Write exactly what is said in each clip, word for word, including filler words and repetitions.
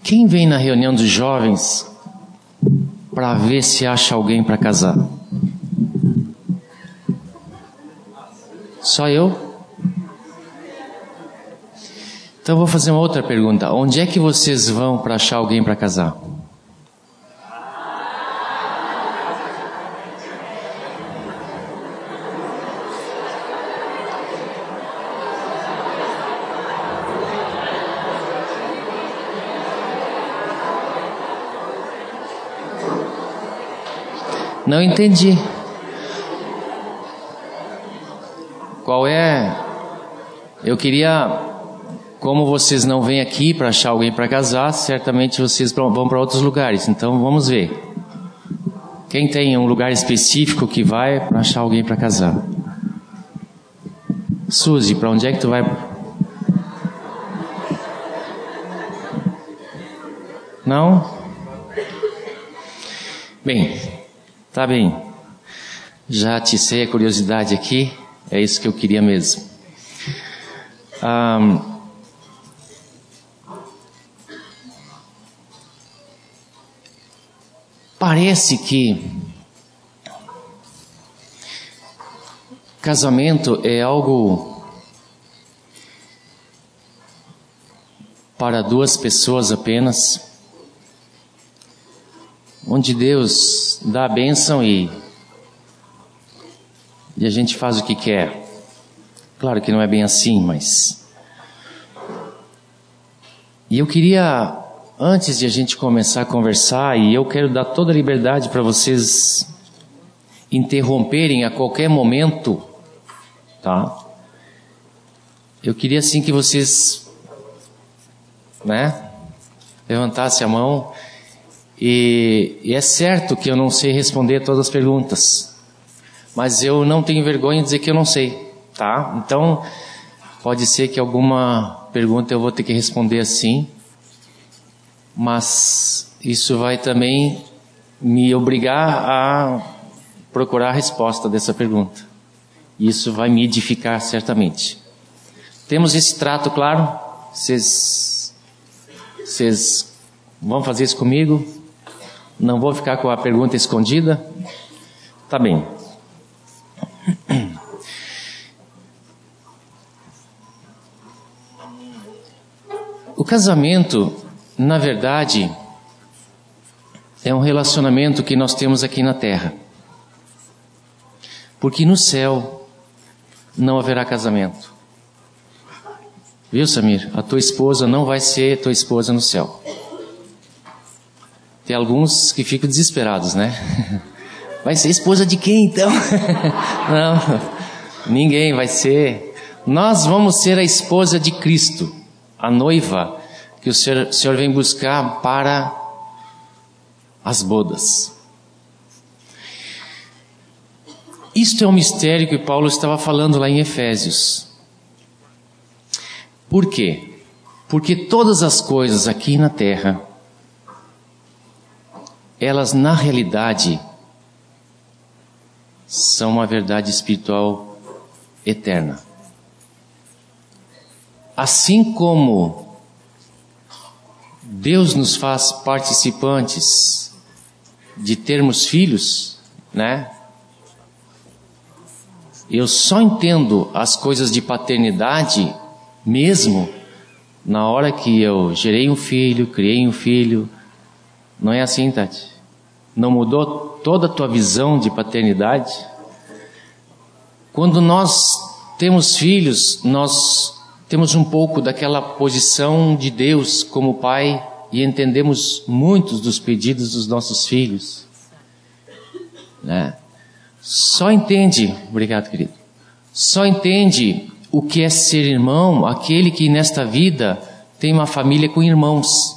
Quem vem na reunião dos jovens para ver se acha alguém para casar? Só eu? Então eu vou fazer uma outra pergunta. Onde é que vocês vão para achar alguém para casar? Não entendi. Qual é? Eu queria... Como vocês não vêm aqui para achar alguém para casar, certamente vocês vão para outros lugares. Então vamos ver. Quem tem um lugar específico que vai para achar alguém para casar? Suzy, para onde é que tu vai? Não? Bem, tá bem. Já atiçei a curiosidade aqui. É isso que eu queria mesmo. Ah... Parece que casamento é algo para duas pessoas apenas, onde Deus dá a bênção e, e a gente faz o que quer. Claro que não é bem assim, mas... E eu queria... Antes de a gente começar a conversar, e eu quero dar toda a liberdade para vocês interromperem a qualquer momento, tá? Eu queria assim que vocês, né, levantassem a mão. E, e é certo que eu não sei responder todas as perguntas, mas eu não tenho vergonha de dizer que eu não sei, tá? Então, pode ser que alguma pergunta eu vou ter que responder assim. Mas isso vai também me obrigar a procurar a resposta dessa pergunta. Isso vai me edificar certamente. Temos esse trato claro? Vocês, vocês vão fazer isso comigo? Não vou ficar com a pergunta escondida? Tá bem. O casamento... Na verdade, é um relacionamento que nós temos aqui na terra. Porque no céu não haverá casamento. Viu, Samir? A tua esposa não vai ser tua esposa no céu. Tem alguns que ficam desesperados, né? Vai ser esposa de quem então? Não, ninguém vai ser. Nós vamos ser a esposa de Cristo, a noiva que o Senhor, o Senhor vem buscar para as bodas. Isto é um mistério que Paulo estava falando lá em Efésios. Por quê? Porque todas as coisas aqui na terra, elas na realidade são uma verdade espiritual eterna. Assim como Deus nos faz participantes de termos filhos, né? Eu só entendo as coisas de paternidade mesmo na hora que eu gerei um filho, criei um filho. Não é assim, Tati? Não mudou toda a tua visão de paternidade? Quando nós temos filhos, nós temos um pouco daquela posição de Deus como Pai e entendemos muitos dos pedidos dos nossos filhos, né? Só entende, obrigado querido, só entende o que é ser irmão aquele que nesta vida tem uma família com irmãos.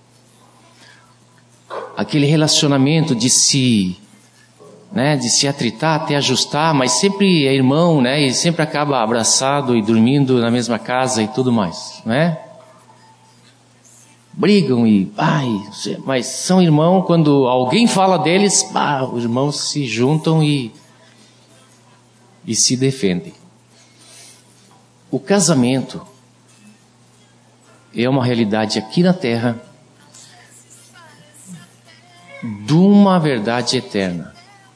Aquele relacionamento de se, né, de se atritar até ajustar, mas sempre é irmão, né, e sempre acaba abraçado e dormindo na mesma casa e tudo mais, né? Brigam e, ai, mas são irmãos. Quando alguém fala deles, ah, os irmãos se juntam e, e se defendem. O casamento é uma realidade aqui na terra de uma verdade eterna.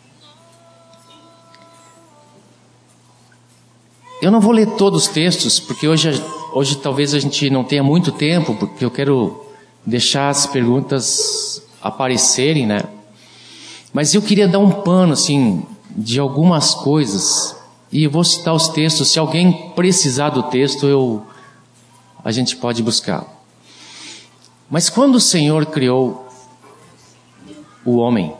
Eu não vou ler todos os textos, porque hoje, hoje talvez a gente não tenha muito tempo, porque eu quero deixar as perguntas aparecerem, né? Mas eu queria dar um pano, assim, de algumas coisas, e eu vou citar os textos. Se alguém precisar do texto, eu, a gente pode buscar. Mas quando o Senhor criou o homem,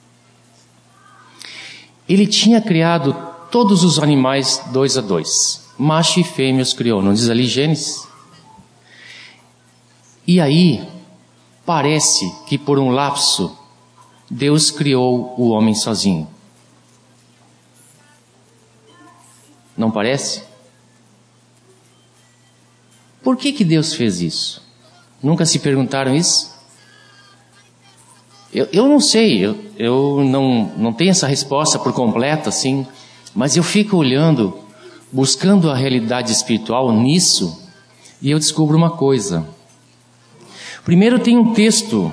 Ele tinha criado todos os animais dois a dois. Macho e fêmea os criou, não diz ali Gênesis? E aí, parece que por um lapso, Deus criou o homem sozinho. Não parece? Por que que Deus fez isso? Nunca se perguntaram isso? Eu, eu não sei, eu, eu não, não tenho essa resposta por completa, assim, mas eu fico olhando, buscando a realidade espiritual nisso, e eu descubro uma coisa. Primeiro tem um texto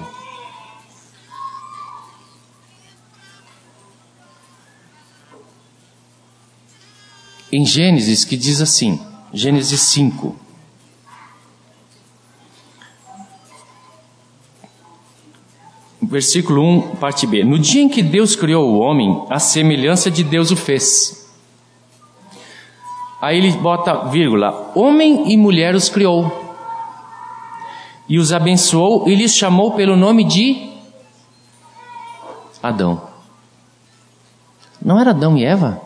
em Gênesis que diz assim, Gênesis cinco. Versículo um, parte B. No dia em que Deus criou o homem, a semelhança de Deus o fez. Aí ele bota vírgula, homem e mulher os criou. E os abençoou e lhes chamou pelo nome de Adão. Não era Adão e Eva?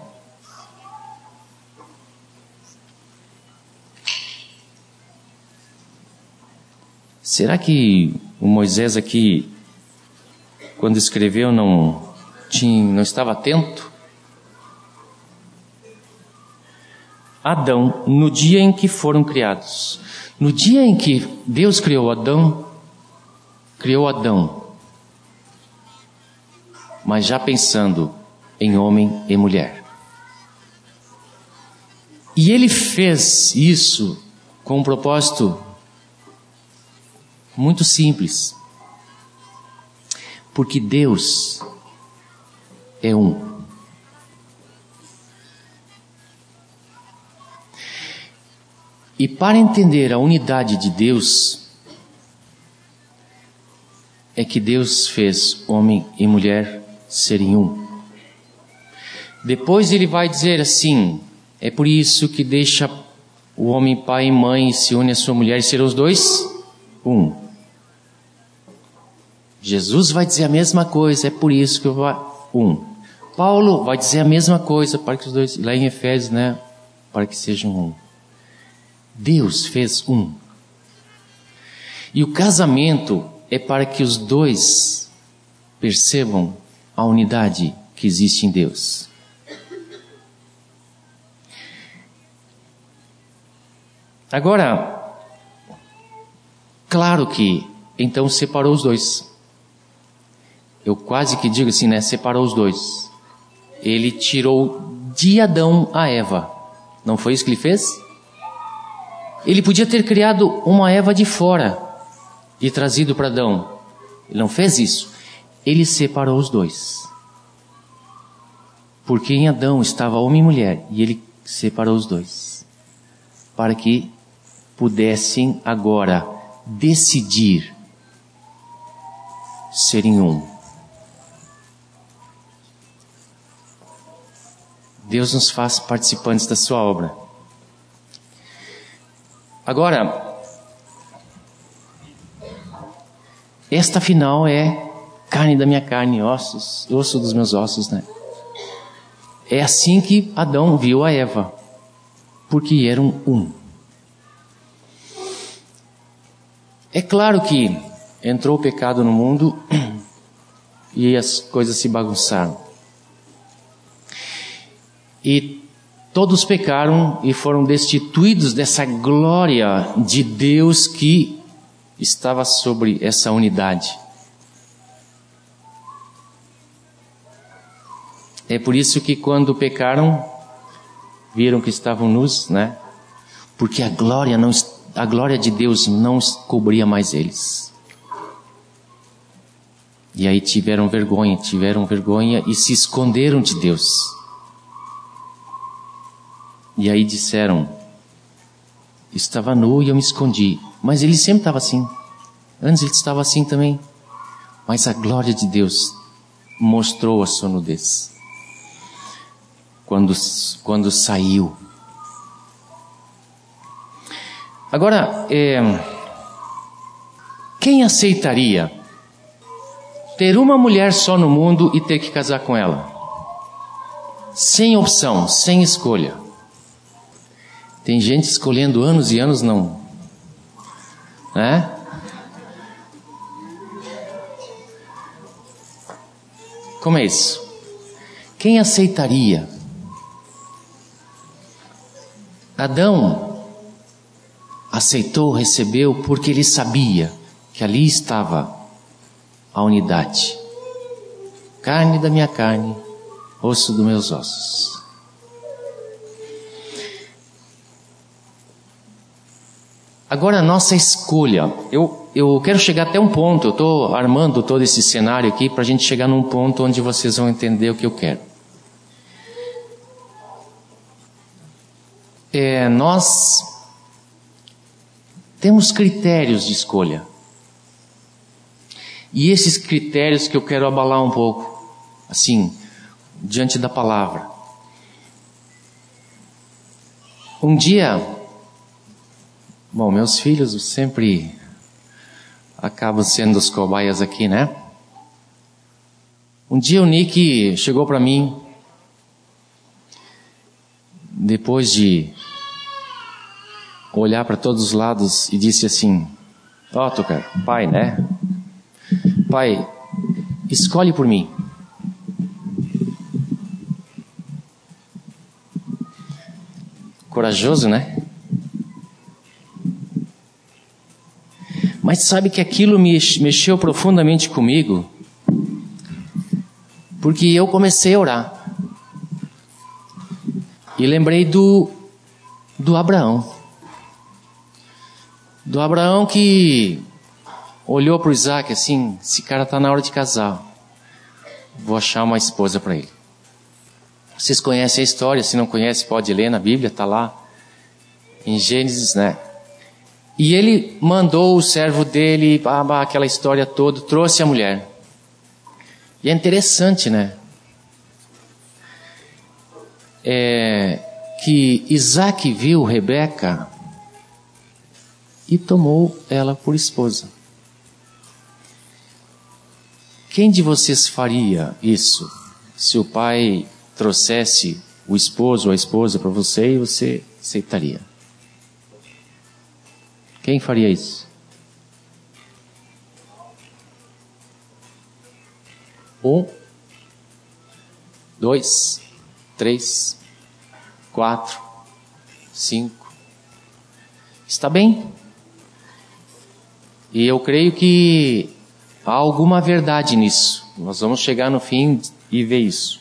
Será que o Moisés aqui, quando escreveu, não, tinha, não estava atento? Adão, no dia em que foram criados. No dia em que Deus criou Adão, criou Adão, mas já pensando em homem e mulher. E ele fez isso com um propósito muito simples. Porque Deus é um. E para entender a unidade de Deus, é que Deus fez homem e mulher serem um. Depois ele vai dizer assim, é por isso que deixa o homem pai e mãe e se une à sua mulher e serão os dois um. Jesus vai dizer a mesma coisa, é por isso que eu vou um. Paulo vai dizer a mesma coisa, para que os dois, lá em Efésios, né, para que sejam um. Deus fez um. E o casamento é para que os dois percebam a unidade que existe em Deus. Agora, claro que então separou os dois. Eu quase que digo assim, né? Separou os dois. Ele tirou de Adão a Eva. Não foi isso que ele fez? Ele podia ter criado uma Eva de fora e trazido para Adão. Ele não fez isso. Ele separou os dois. Porque em Adão estava homem e mulher. E ele separou os dois. Para que pudessem agora decidir serem um. Deus nos faz participantes da sua obra. Agora, esta afinal é carne da minha carne, ossos, osso dos meus ossos, né? É assim que Adão viu a Eva, porque eram um. É claro que entrou o pecado no mundo e as coisas se bagunçaram. E todos pecaram e foram destituídos dessa glória de Deus que estava sobre essa unidade. É por isso que quando pecaram, viram que estavam nus, né? Porque a glória, não, a glória de Deus não cobria mais eles. E aí tiveram vergonha, tiveram vergonha e se esconderam de Deus. E aí disseram, estava nu e eu me escondi. Mas ele sempre estava assim. Antes ele estava assim também. Mas a glória de Deus mostrou a sua nudez. Quando, quando saiu. Agora, é, quem aceitaria ter uma mulher só no mundo e ter que casar com ela? Sem opção, sem escolha. Tem gente escolhendo anos e anos não. Né? Como é isso? Quem aceitaria? Adão aceitou, recebeu, porque ele sabia que ali estava a unidade. Carne da minha carne, osso dos meus ossos. Agora a nossa escolha. Eu, eu quero chegar até um ponto, eu estou armando todo esse cenário aqui para a gente chegar num ponto onde vocês vão entender o que eu quero. É, nós temos critérios de escolha. E esses critérios que eu quero abalar um pouco, assim, diante da palavra. Um dia, bom, meus filhos sempre acabam sendo os cobaias aqui, né? Um dia o Nick chegou para mim, depois de olhar para todos os lados e disse assim, ó, oh, cara, pai, né? Pai, escolhe por mim. Corajoso, né? Mas sabe que aquilo me mexeu profundamente comigo, porque eu comecei a orar. E lembrei do, do Abraão. Do Abraão que olhou para o Isaac assim, esse cara está na hora de casar. Vou achar uma esposa para ele. Vocês conhecem a história, se não conhece pode ler na Bíblia, está lá em Gênesis, né? E ele mandou o servo dele, aquela história toda, trouxe a mulher. E é interessante, né? É, que Isaac viu Rebeca e tomou ela por esposa. Quem de vocês faria isso? Se o pai trouxesse o esposo ou a esposa para você e você aceitaria? Quem faria isso? Um, dois, três, quatro, cinco. Está bem? E eu creio que há alguma verdade nisso. Nós vamos chegar no fim e ver isso.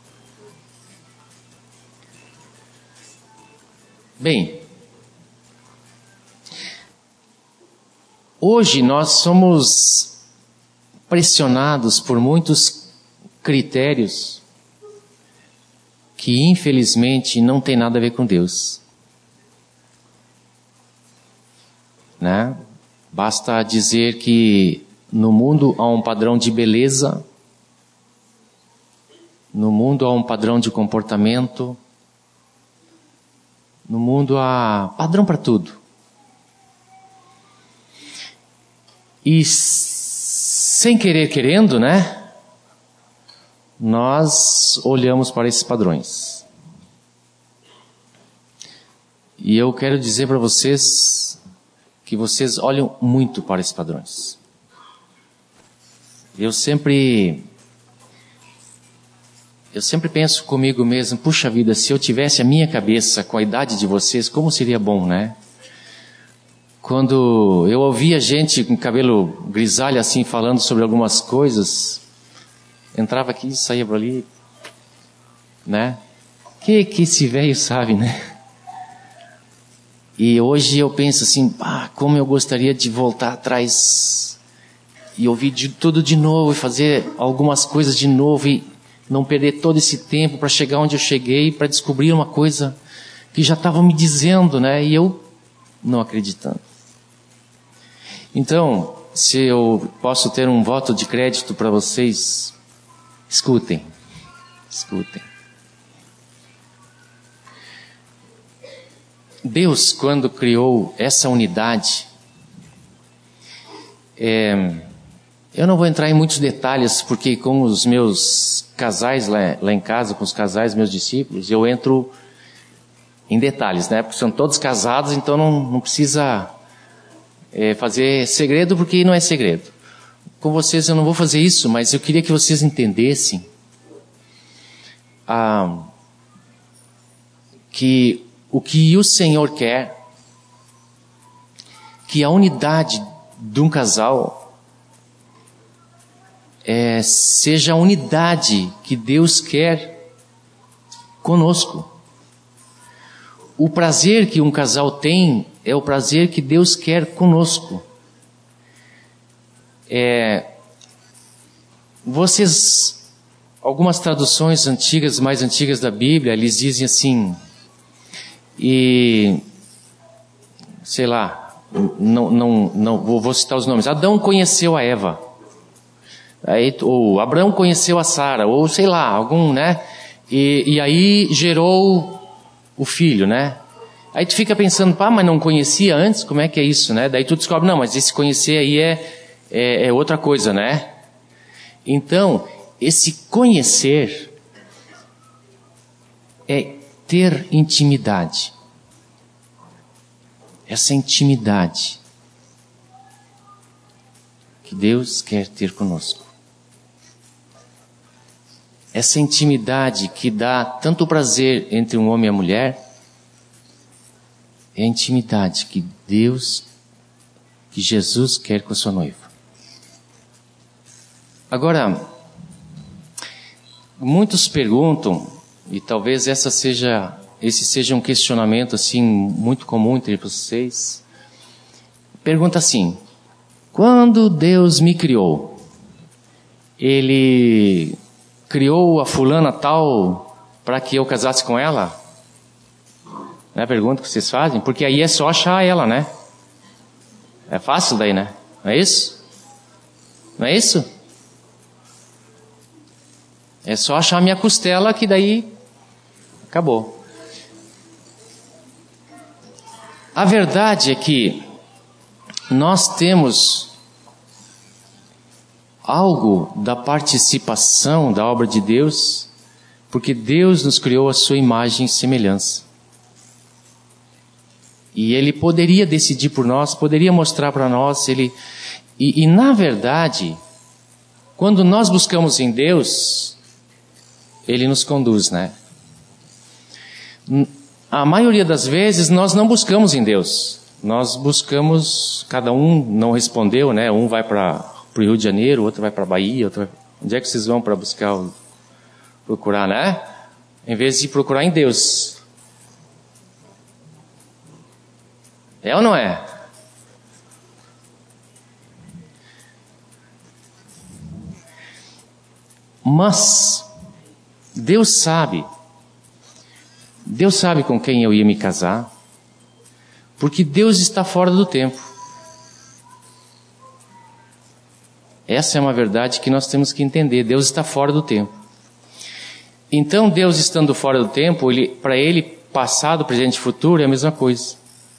Bem, hoje nós somos pressionados por muitos critérios que infelizmente não tem nada a ver com Deus. Né? Basta dizer que no mundo há um padrão de beleza, no mundo há um padrão de comportamento, no mundo há padrão para tudo. E sem querer querendo, né? Nós olhamos para esses padrões. E eu quero dizer para vocês que vocês olham muito para esses padrões. Eu sempre, eu sempre penso comigo mesmo, puxa vida, se eu tivesse a minha cabeça com a idade de vocês, como seria bom, né? Quando eu ouvia gente com cabelo grisalho assim, falando sobre algumas coisas, entrava aqui e saía por ali, né? Que que esse velho sabe, né? E hoje eu penso assim, ah, como eu gostaria de voltar atrás e ouvir de tudo de novo, e fazer algumas coisas de novo, e não perder todo esse tempo para chegar onde eu cheguei, para descobrir uma coisa que já estavam me dizendo, né? E eu não acreditando. Então, se eu posso ter um voto de crédito para vocês, escutem, escutem. Deus, quando criou essa unidade, é, eu não vou entrar em muitos detalhes, porque com os meus casais lá, lá em casa, com os casais, meus discípulos, eu entro em detalhes, né? Porque são todos casados, então não, não precisa é, fazer segredo, porque não é segredo. Com vocês eu não vou fazer isso, mas eu queria que vocês entendessem ah, que o que o Senhor quer, que a unidade de um casal é, seja a unidade que Deus quer conosco. O prazer que um casal tem é o prazer que Deus quer conosco. É, vocês, algumas traduções antigas, mais antigas da Bíblia, eles dizem assim, e, sei lá, não, não, não vou, vou citar os nomes. Adão conheceu a Eva, aí, ou Abraão conheceu a Sara, ou sei lá, algum, né? E, e aí gerou o filho, né? Aí tu fica pensando, pá, mas não conhecia antes? Como é que é isso, né? Daí tu descobre, não, mas esse conhecer aí é, é, é outra coisa, né? Então, esse conhecer é ter intimidade. Essa intimidade que Deus quer ter conosco. Essa intimidade que dá tanto prazer entre um homem e a mulher, é a intimidade que Deus, que Jesus quer com a sua noiva. Agora, muitos perguntam, e talvez essa seja, esse seja um questionamento assim muito comum entre vocês. Pergunta assim: quando Deus me criou, Ele criou a fulana tal para que eu casasse com ela? Não é a pergunta que vocês fazem? Porque aí é só achar ela, né? É fácil daí, né? Não é isso? Não é isso? É só achar a minha costela que daí acabou. A verdade é que nós temos algo da participação da obra de Deus, porque Deus nos criou a sua imagem e semelhança. E Ele poderia decidir por nós, poderia mostrar para nós, Ele... E, e na verdade, quando nós buscamos em Deus, Ele nos conduz, né? A maioria das vezes nós não buscamos em Deus. Nós buscamos, cada um não respondeu, né? Um vai para o Rio de Janeiro, outro vai para a Bahia, outro vai... Onde é que vocês vão para buscar, o... procurar, né? Em vez de procurar em Deus. É ou não é? Mas Deus sabe, Deus sabe com quem eu ia me casar, porque Deus está fora do tempo. Essa é uma verdade que nós temos que entender. Deus está fora do tempo. Então Deus estando fora do tempo, ele, para Ele, passado, presente e futuro é a mesma coisa.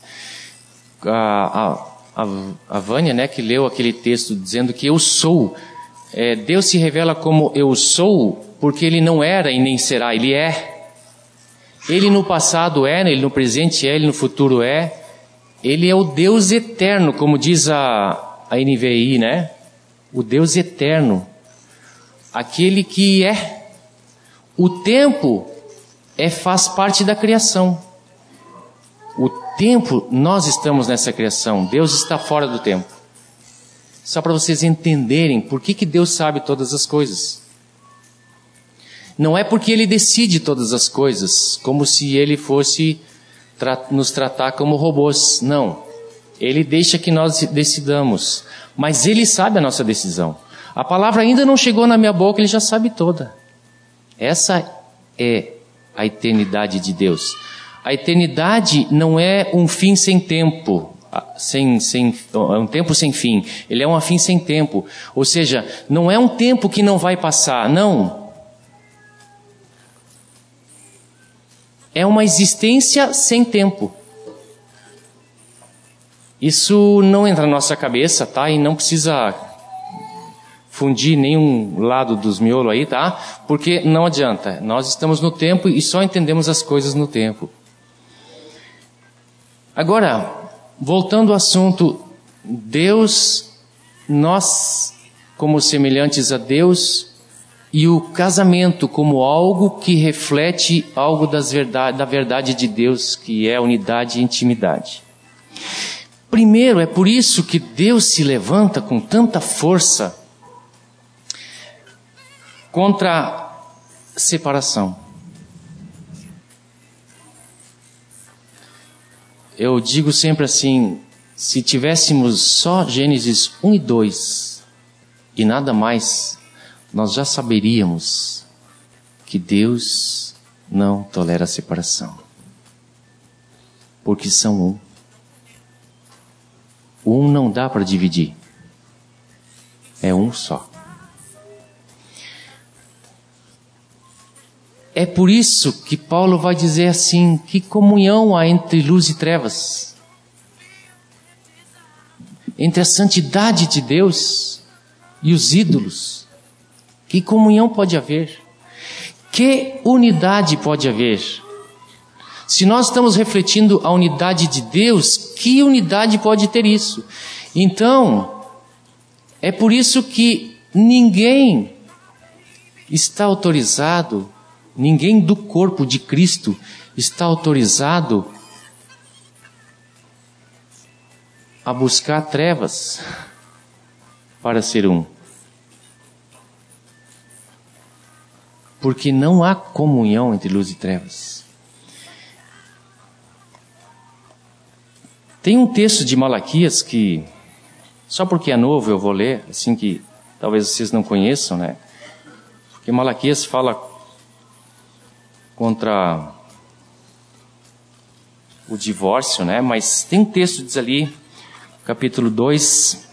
A, a, a, a Vânia, né, que leu aquele texto dizendo que eu sou, é, Deus se revela como eu sou, porque Ele não era e nem será, Ele é. Ele no passado é, Ele no presente é, Ele no futuro é. Ele é o Deus eterno, como diz a, a N V I, né? O Deus eterno, aquele que é. O tempo é, faz parte da criação. O tempo, nós estamos nessa criação. Deus está fora do tempo. Só para vocês entenderem por que, que Deus sabe todas as coisas. Não é porque Ele decide todas as coisas, como se Ele fosse tra- nos tratar como robôs. Não. Ele deixa que nós decidamos. Mas Ele sabe a nossa decisão. A palavra ainda não chegou na minha boca, Ele já sabe toda. Essa é a eternidade de Deus. A eternidade não é um fim sem tempo. Sem, sem, é um tempo sem fim. Ele é um fim sem tempo. Ou seja, não é um tempo que não vai passar. Não. É uma existência sem tempo. Isso não entra na nossa cabeça, tá? E não precisa fundir nenhum lado dos miolos aí, tá? Porque não adianta. Nós estamos no tempo e só entendemos as coisas no tempo. Agora, voltando ao assunto, Deus, nós como semelhantes a Deus, e o casamento como algo que reflete algo das verdade, da verdade de Deus, que é unidade e intimidade. Primeiro, é por isso que Deus se levanta com tanta força contra a separação. Eu digo sempre assim, se tivéssemos só Gênesis um e dois e nada mais, nós já saberíamos que Deus não tolera a separação. Porque são um. O um não dá para dividir. É um só. É por isso que Paulo vai dizer assim, que comunhão há entre luz e trevas? Entre a santidade de Deus e os ídolos. Que comunhão pode haver? Que unidade pode haver? Se nós estamos refletindo a unidade de Deus, que unidade pode ter isso? Então, é por isso que ninguém está autorizado, ninguém do corpo de Cristo está autorizado a buscar trevas para ser um. Porque não há comunhão entre luz e trevas. Tem um texto de Malaquias que, só porque é novo eu vou ler, assim que talvez vocês não conheçam, né? Porque Malaquias fala contra o divórcio, né? Mas tem um texto que diz ali, capítulo dois,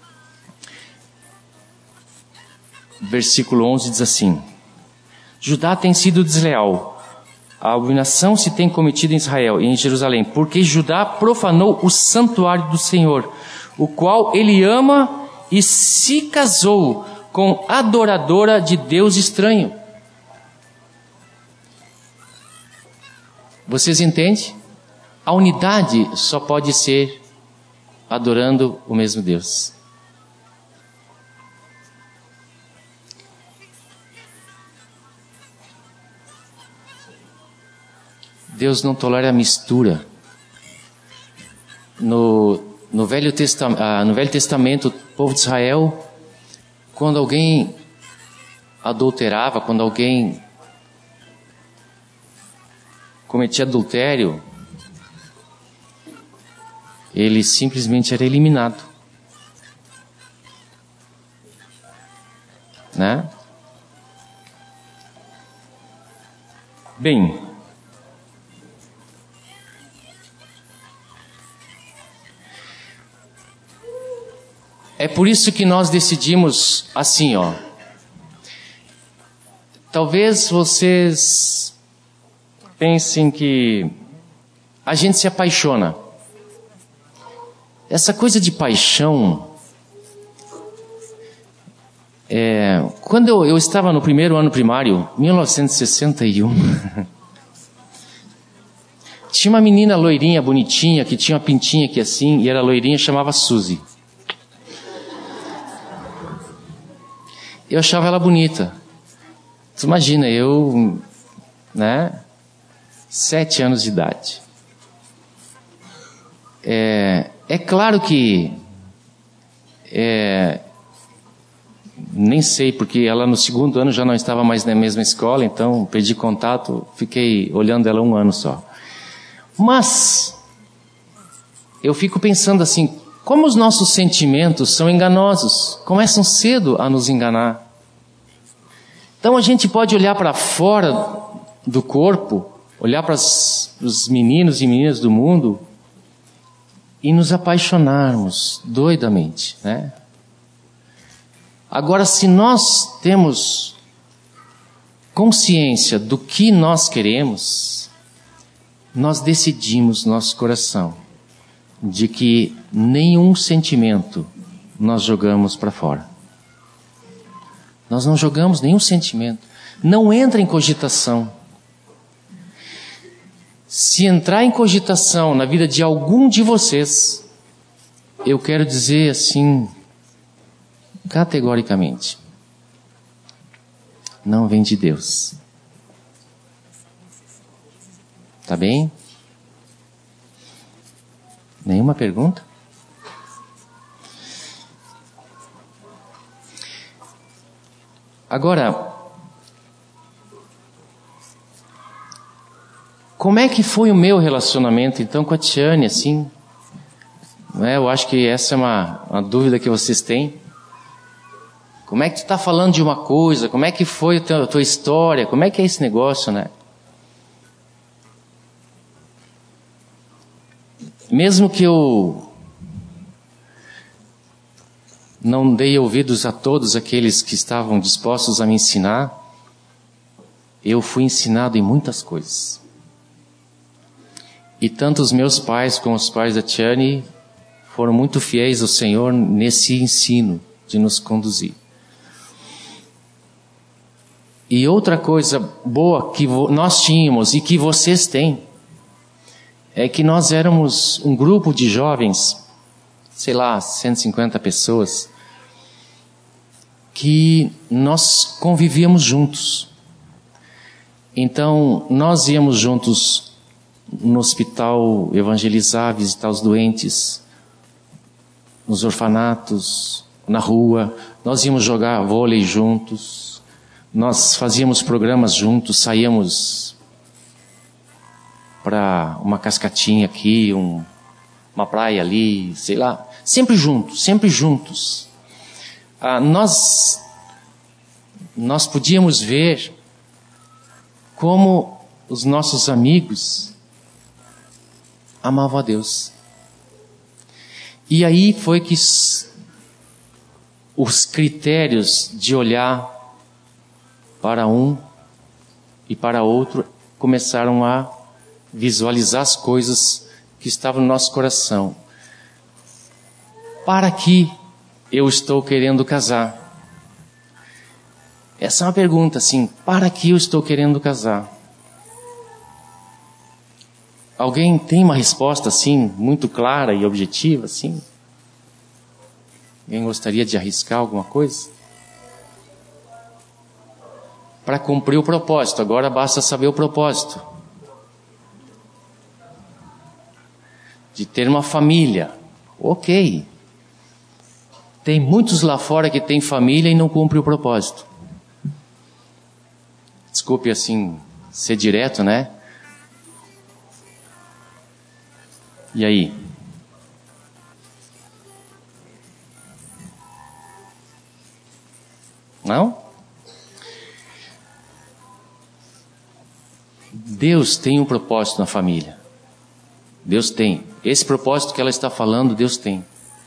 versículo onze, diz assim: Judá tem sido desleal, a abominação se tem cometido em Israel e em Jerusalém, porque Judá profanou o santuário do Senhor, o qual ele ama, e se casou com adoradora de Deus estranho. Vocês entendem? A unidade só pode ser adorando o mesmo Deus. Deus não tolera a mistura. No, no, Velho Testa, ah, no Velho Testamento, o povo de Israel, quando alguém adulterava, quando alguém cometia adultério, ele simplesmente era eliminado. Né? Bem, é por isso que nós decidimos assim, ó. Talvez vocês pensem que a gente se apaixona. Essa coisa de paixão, é, quando eu, eu estava no primeiro ano primário, mil novecentos e sessenta e um, tinha uma menina loirinha, bonitinha, que tinha uma pintinha aqui assim, e era loirinha, chamava Suzy. Eu achava ela bonita. Você imagina, eu, né, sete anos de idade. É, é claro que, é, nem sei, porque ela no segundo ano já não estava mais na mesma escola, então perdi contato, fiquei olhando ela um ano só. Mas, eu fico pensando assim, como os nossos sentimentos são enganosos, começam cedo a nos enganar. Então a gente pode olhar para fora do corpo, olhar para os meninos e meninas do mundo e nos apaixonarmos doidamente, né? Agora, se nós temos consciência do que nós queremos, nós decidimos no nosso coração de que nenhum sentimento nós jogamos para fora. Nós não jogamos nenhum sentimento. Não entra em cogitação. Se entrar em cogitação na vida de algum de vocês, eu quero dizer assim, categoricamente, não vem de Deus. Tá bem? Nenhuma pergunta? Agora, como é que foi o meu relacionamento então com a Tiane, assim? É, eu acho que essa é uma, uma dúvida que vocês têm. Como é que tu está falando de uma coisa? Como é que foi a tua, a tua história? Como é que é esse negócio, né? Mesmo que eu não dei ouvidos a todos aqueles que estavam dispostos a me ensinar, eu fui ensinado em muitas coisas. E tanto os meus pais como os pais da Tiane foram muito fiéis ao Senhor nesse ensino de nos conduzir. E outra coisa boa que nós tínhamos e que vocês têm, é que nós éramos um grupo de jovens, sei lá, cento e cinquenta pessoas, que nós convivíamos juntos. Então, nós íamos juntos no hospital evangelizar, visitar os doentes, nos orfanatos, na rua. Nós íamos jogar vôlei juntos, nós fazíamos programas juntos, saíamos para uma cascatinha aqui, um, uma praia ali, sei lá, sempre juntos, sempre juntos. Ah, nós, nós podíamos ver como os nossos amigos amavam a Deus. E aí foi que os critérios de olhar para um e para outro começaram a visualizar as coisas que estavam no nosso coração. Para que eu estou querendo casar? Essa é uma pergunta assim, para que eu estou querendo casar? Alguém tem uma resposta assim, muito clara e objetiva assim? Alguém gostaria de arriscar alguma coisa? Para cumprir o propósito, agora basta saber o propósito. De ter uma família, ok. Tem muitos lá fora que têm família e não cumprem o propósito. Desculpe assim, ser direto, né? E aí? Não? Deus tem um propósito na família. Deus tem. Esse propósito que ela está falando, Deus tem.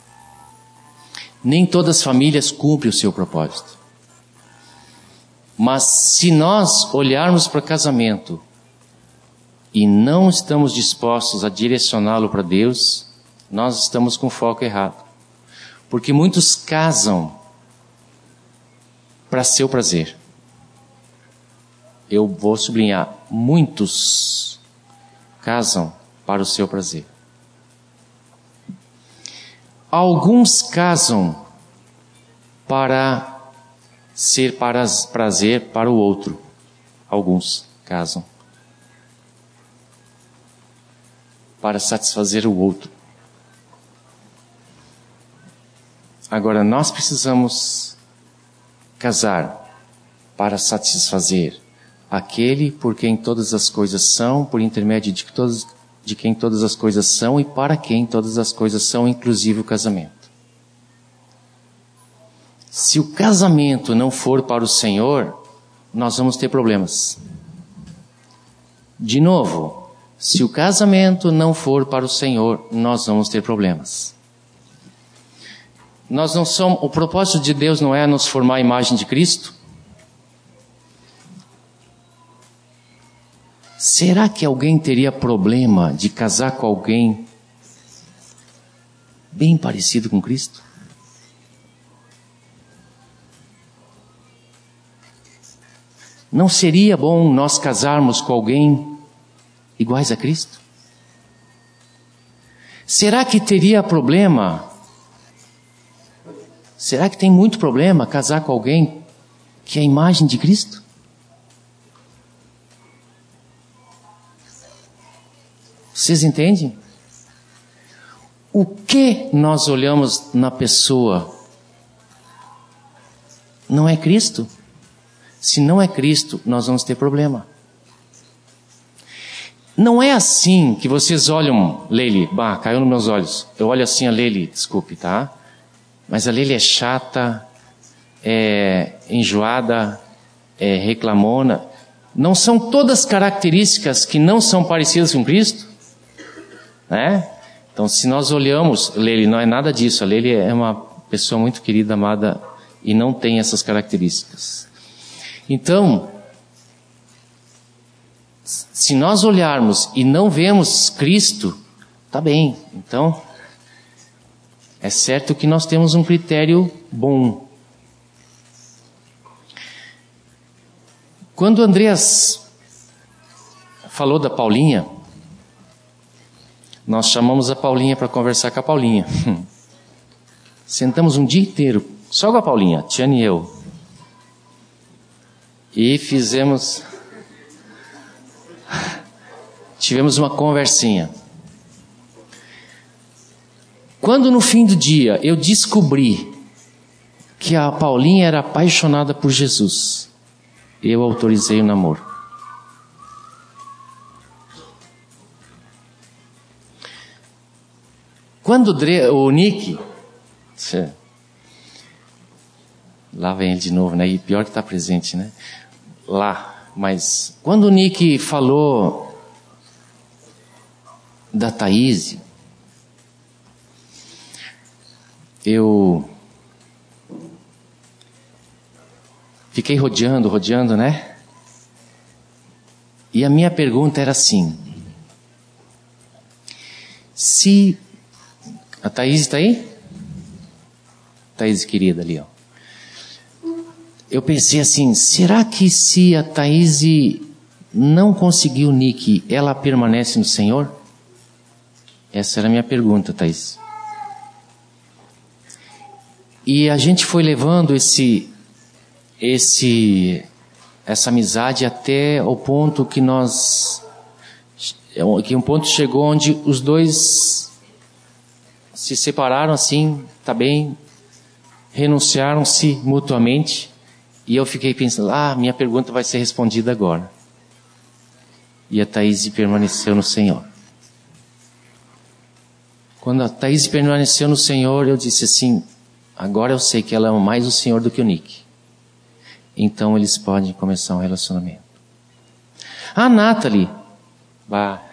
Nem todas as famílias cumprem o seu propósito. Mas se nós olharmos para o casamento e não estamos dispostos a direcioná-lo para Deus, nós estamos com o foco errado. Porque muitos casam para seu prazer. Eu vou sublinhar, muitos casam para o seu prazer. Alguns casam para ser para prazer para o outro. Alguns casam para satisfazer o outro. Agora, nós precisamos casar para satisfazer aquele por quem todas as coisas são, por intermédio de, todos, de quem todas as coisas são e para quem todas as coisas são, inclusive o casamento. Se o casamento não for para o Senhor, nós vamos ter problemas. De novo, se o casamento não for para o Senhor, nós vamos ter problemas. Nós não somos, o propósito de Deus não é nos formar a imagem de Cristo? Será que alguém teria problema de casar com alguém bem parecido com Cristo? Não seria bom nós casarmos com alguém iguais a Cristo? Será que teria problema? Será que tem muito problema casar com alguém que é a imagem de Cristo? Vocês entendem? O que nós olhamos na pessoa não é Cristo? Se não é Cristo, nós vamos ter problema. Não é assim que vocês olham, Leile, bah, caiu nos meus olhos. Eu olho assim a Leile, desculpe, tá? Mas a Leile é chata, é enjoada, é reclamona. Não são todas características que não são parecidas com Cristo? Né? Então, se nós olhamos, Leile, não é nada disso. A Leile é uma pessoa muito querida, amada, e não tem essas características. Então, se nós olharmos e não vemos Cristo, tá bem. Então, é certo que nós temos um critério bom. Quando Andreas falou da Paulinha, nós chamamos a Paulinha para conversar com a Paulinha. Sentamos um dia inteiro, só com a Paulinha, Tiane e eu. E fizemos... Tivemos uma conversinha. Quando no fim do dia eu descobri que a Paulinha era apaixonada por Jesus, eu autorizei o namoro. Quando o Nick... Lá vem ele de novo, né? E pior que está presente, né? Lá. Mas quando o Nick falou da Thaís, eu fiquei rodeando, rodeando, né? E a minha pergunta era assim: se a Thaís está aí? Thaís querida ali, ó. Eu pensei assim, será que se a Thaís não conseguir o Nick, ela permanece no Senhor? Essa era a minha pergunta, Thaís. E a gente foi levando esse, esse, essa amizade até o ponto que nós, que um ponto chegou onde os dois se separaram assim, tá bem, renunciaram-se mutuamente. E eu fiquei pensando, ah, minha pergunta vai ser respondida agora. E a Thaís permaneceu no Senhor. Quando a Thaís permaneceu no Senhor, eu disse assim, agora eu sei que ela ama mais o Senhor do que o Nick. Então eles podem começar um relacionamento. Ah, Nathalie. Bah.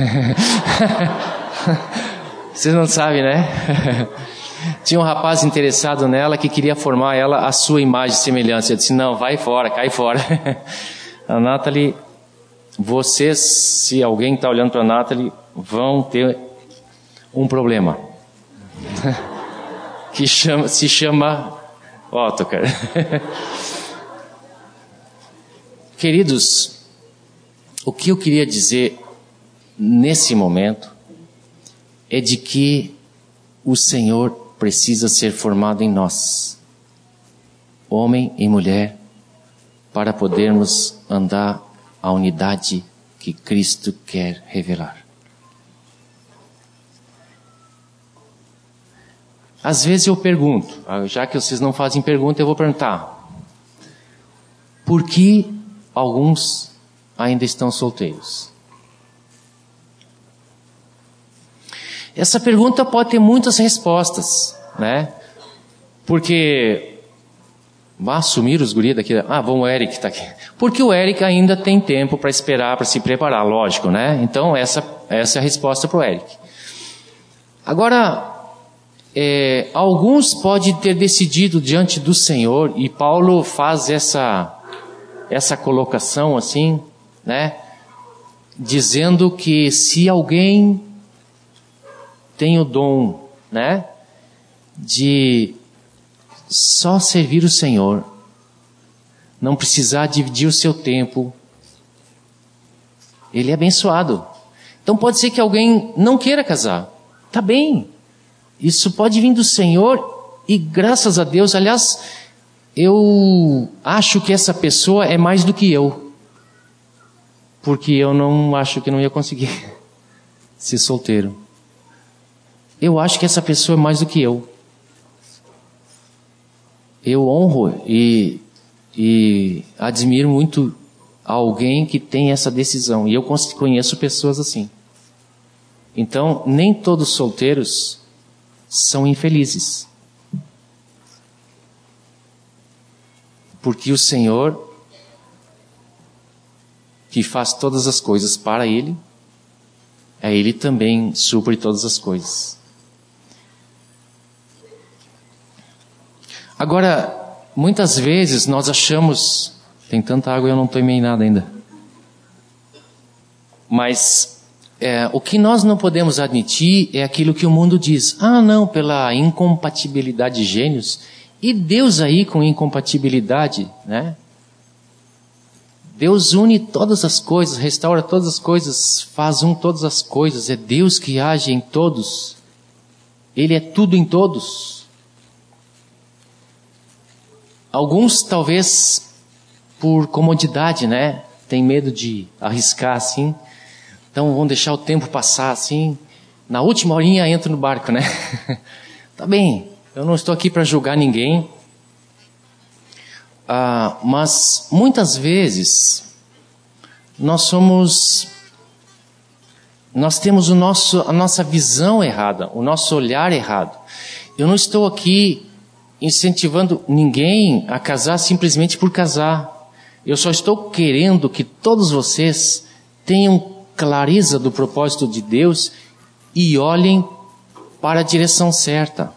Vocês não sabem, né? Tinha um rapaz interessado nela que queria formar ela a sua imagem e semelhança. Eu disse, não, vai fora, cai fora. A Nathalie, vocês, se alguém está olhando para a Nathalie, vão ter um problema. Que chama, se chama Ottokar. Queridos, o que eu queria dizer nesse momento é de que o Senhor precisa ser formado em nós, homem e mulher, para podermos andar a unidade que Cristo quer revelar. Às vezes eu pergunto, já que vocês não fazem pergunta, eu vou perguntar: por que alguns ainda estão solteiros? Essa pergunta pode ter muitas respostas, né? Porque... Vá assumir os guris daqui. Ah, bom, o Eric está aqui. Porque o Eric ainda tem tempo para esperar, para se preparar, lógico, né? Então, essa, essa é a resposta para o Eric. Agora, é, alguns podem ter decidido diante do Senhor, e Paulo faz essa, essa colocação assim, né? Dizendo que se alguém tem o dom, né? De só servir o Senhor, não precisar dividir o seu tempo, ele é abençoado. Então pode ser que alguém não queira casar, tá bem, isso pode vir do Senhor, e graças a Deus. Aliás, eu acho que essa pessoa é mais do que eu, porque eu não acho que não ia conseguir ser solteiro. Eu acho que essa pessoa é mais do que eu. Eu honro e, e admiro muito alguém que tem essa decisão. E eu conheço pessoas assim. Então, nem todos os solteiros são infelizes. Porque o Senhor, que faz todas as coisas para Ele, a Ele também supre todas as coisas. Agora, muitas vezes nós achamos... Tem tanta água e eu não tomei nada ainda. Mas é, o que nós não podemos admitir é aquilo que o mundo diz. Ah, não, pela incompatibilidade de gênios. E Deus aí com incompatibilidade, né? Deus une todas as coisas, restaura todas as coisas, faz um todas as coisas. É Deus que age em todos. Ele é tudo em todos. Alguns, talvez, por comodidade, né? Tem medo de arriscar assim. Então, vão deixar o tempo passar assim. Na última horinha, entra no barco, né? Tá bem, eu não estou aqui para julgar ninguém. Ah, mas, muitas vezes, nós somos... Nós temos o nosso, a nossa visão errada, o nosso olhar errado. Eu não estou aqui incentivando ninguém a casar simplesmente por casar. Eu só estou querendo que todos vocês tenham clareza do propósito de Deus e olhem para a direção certa.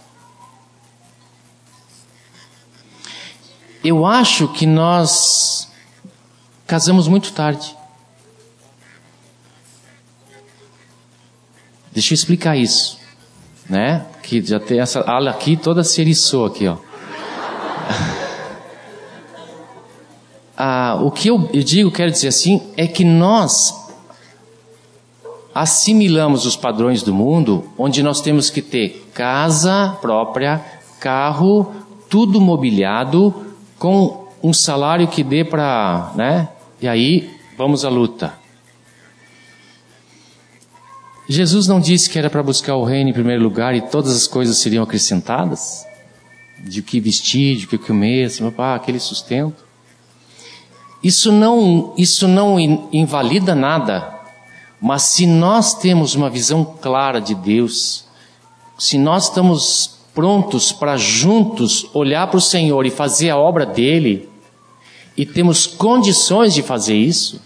Eu acho que nós casamos muito tarde. Deixa eu explicar isso, né? Que já tem essa ala aqui toda se eriçou aqui, ó. Ah, o que eu, eu digo, quero dizer assim, é que nós assimilamos os padrões do mundo, onde nós temos que ter casa própria, carro, tudo mobiliado, com um salário que dê para, né? E aí, vamos à luta. Jesus não disse que era para buscar o reino em primeiro lugar e todas as coisas seriam acrescentadas? De o que vestir, de o que comer, assim, ah, aquele sustento. Isso não, isso não invalida nada, mas se nós temos uma visão clara de Deus, se nós estamos prontos para juntos olhar para o Senhor e fazer a obra dele, e temos condições de fazer isso,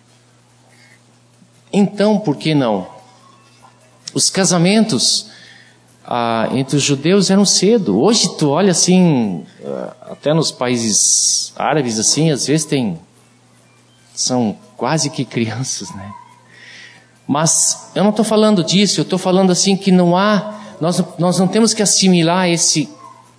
então por que não? Os casamentos ah, entre os judeus eram cedo. Hoje tu olha assim, até nos países árabes assim, às vezes tem, são quase que crianças, né? Mas eu não estou falando disso, eu estou falando assim que não há, nós, nós não temos que assimilar esse,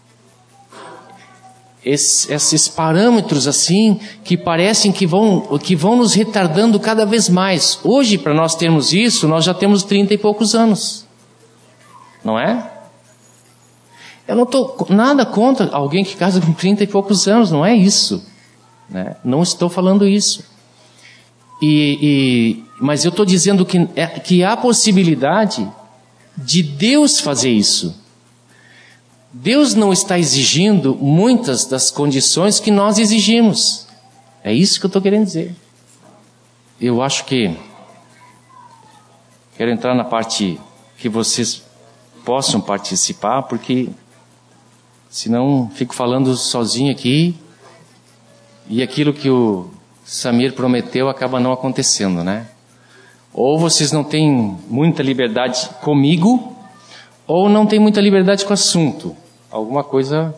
esse, esses parâmetros assim, que parecem que vão, que vão nos retardando cada vez mais. Hoje, para nós termos isso, nós já temos trinta e poucos anos. Não é? Eu não estou nada contra alguém que casa com trinta e poucos anos, não é isso. Né? Não estou falando isso. E, e, mas eu estou dizendo que, é, que há possibilidade de Deus fazer isso. Deus não está exigindo muitas das condições que nós exigimos. É isso que eu estou querendo dizer. Eu acho que... Quero entrar na parte que vocês possam participar, porque senão fico falando sozinho aqui e aquilo que o Samir prometeu acaba não acontecendo, né? Ou vocês não têm muita liberdade comigo, ou não têm muita liberdade com o assunto. Alguma coisa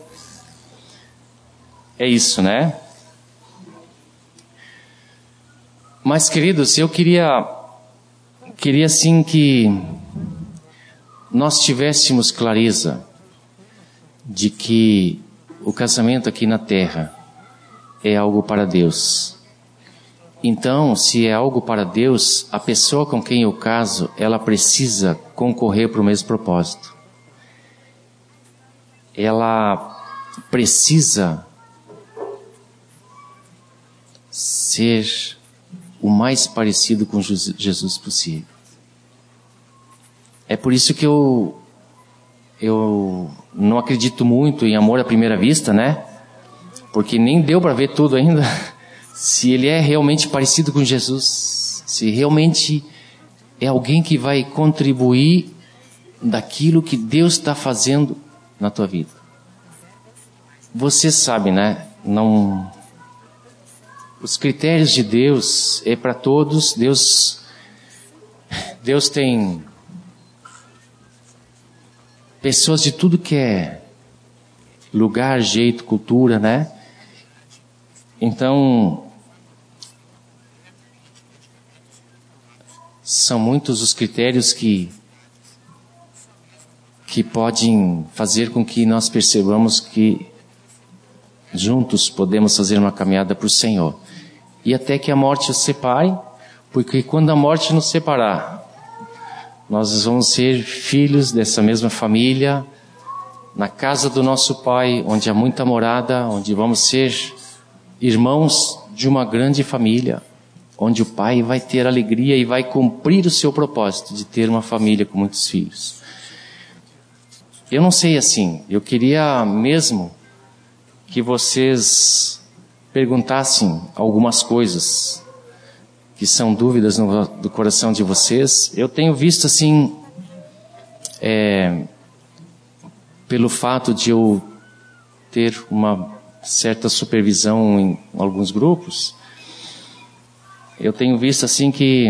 é isso, né? Mas, queridos, eu queria, queria sim que nós tivéssemos clareza de que o casamento aqui na terra é algo para Deus. Então, se é algo para Deus, a pessoa com quem eu caso, ela precisa concorrer para o mesmo propósito. Ela precisa ser o mais parecido com Jesus possível. É por isso que eu, eu não acredito muito em amor à primeira vista, né? Porque nem deu para ver tudo ainda. Se ele é realmente parecido com Jesus, se realmente é alguém que vai contribuir daquilo que Deus está fazendo na tua vida. Você sabe, né? Não, os critérios de Deus é para todos. Deus, Deus tem pessoas de tudo que é lugar, jeito, cultura, né? Então, são muitos os critérios que, que podem fazer com que nós percebamos que juntos podemos fazer uma caminhada para o Senhor. E até que a morte os separe, porque quando a morte nos separar, nós vamos ser filhos dessa mesma família, na casa do nosso Pai, onde há muita morada, onde vamos ser irmãos de uma grande família, onde o pai vai ter alegria e vai cumprir o seu propósito de ter uma família com muitos filhos. Eu não sei assim, eu queria mesmo que vocês perguntassem algumas coisas que são dúvidas no, do coração de vocês. Eu tenho visto assim, é, pelo fato de eu ter uma certa supervisão em alguns grupos, eu tenho visto assim que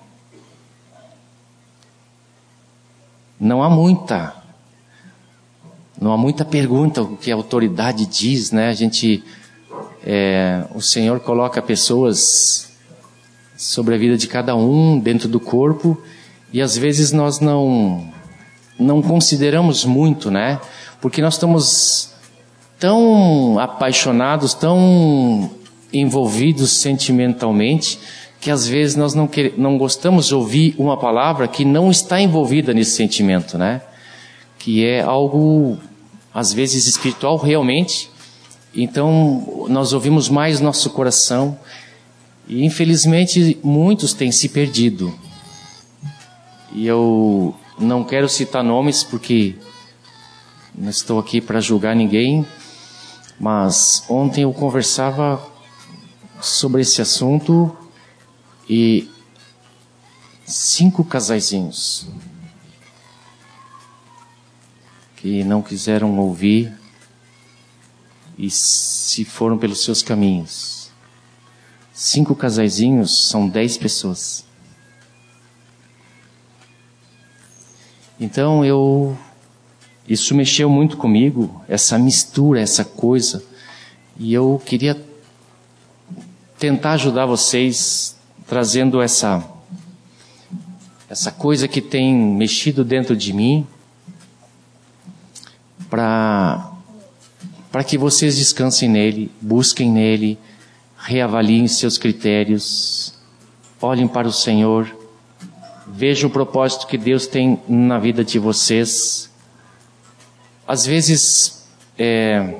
não há muita, não há muita pergunta o que a autoridade diz, né? A gente, é, o Senhor coloca pessoas sobre a vida de cada um dentro do corpo e às vezes nós não, não consideramos muito, né? Porque nós estamos tão apaixonados, tão envolvidos sentimentalmente, que às vezes nós não, quer, não gostamos de ouvir uma palavra que não está envolvida nesse sentimento, né? Que é algo, às vezes, espiritual realmente. Então, nós ouvimos mais nosso coração. E, infelizmente, muitos têm se perdido. E eu não quero citar nomes, porque não estou aqui para julgar ninguém. Mas ontem eu conversava sobre esse assunto e cinco casaizinhos que não quiseram ouvir e se foram pelos seus caminhos. Cinco casaizinhos são dez pessoas. Então eu... Isso mexeu muito comigo, essa mistura, essa coisa. E eu queria tentar ajudar vocês, trazendo essa, essa coisa que tem mexido dentro de mim, para para que vocês descansem nele, busquem nele, reavaliem seus critérios, olhem para o Senhor, vejam o propósito que Deus tem na vida de vocês. Às vezes, é,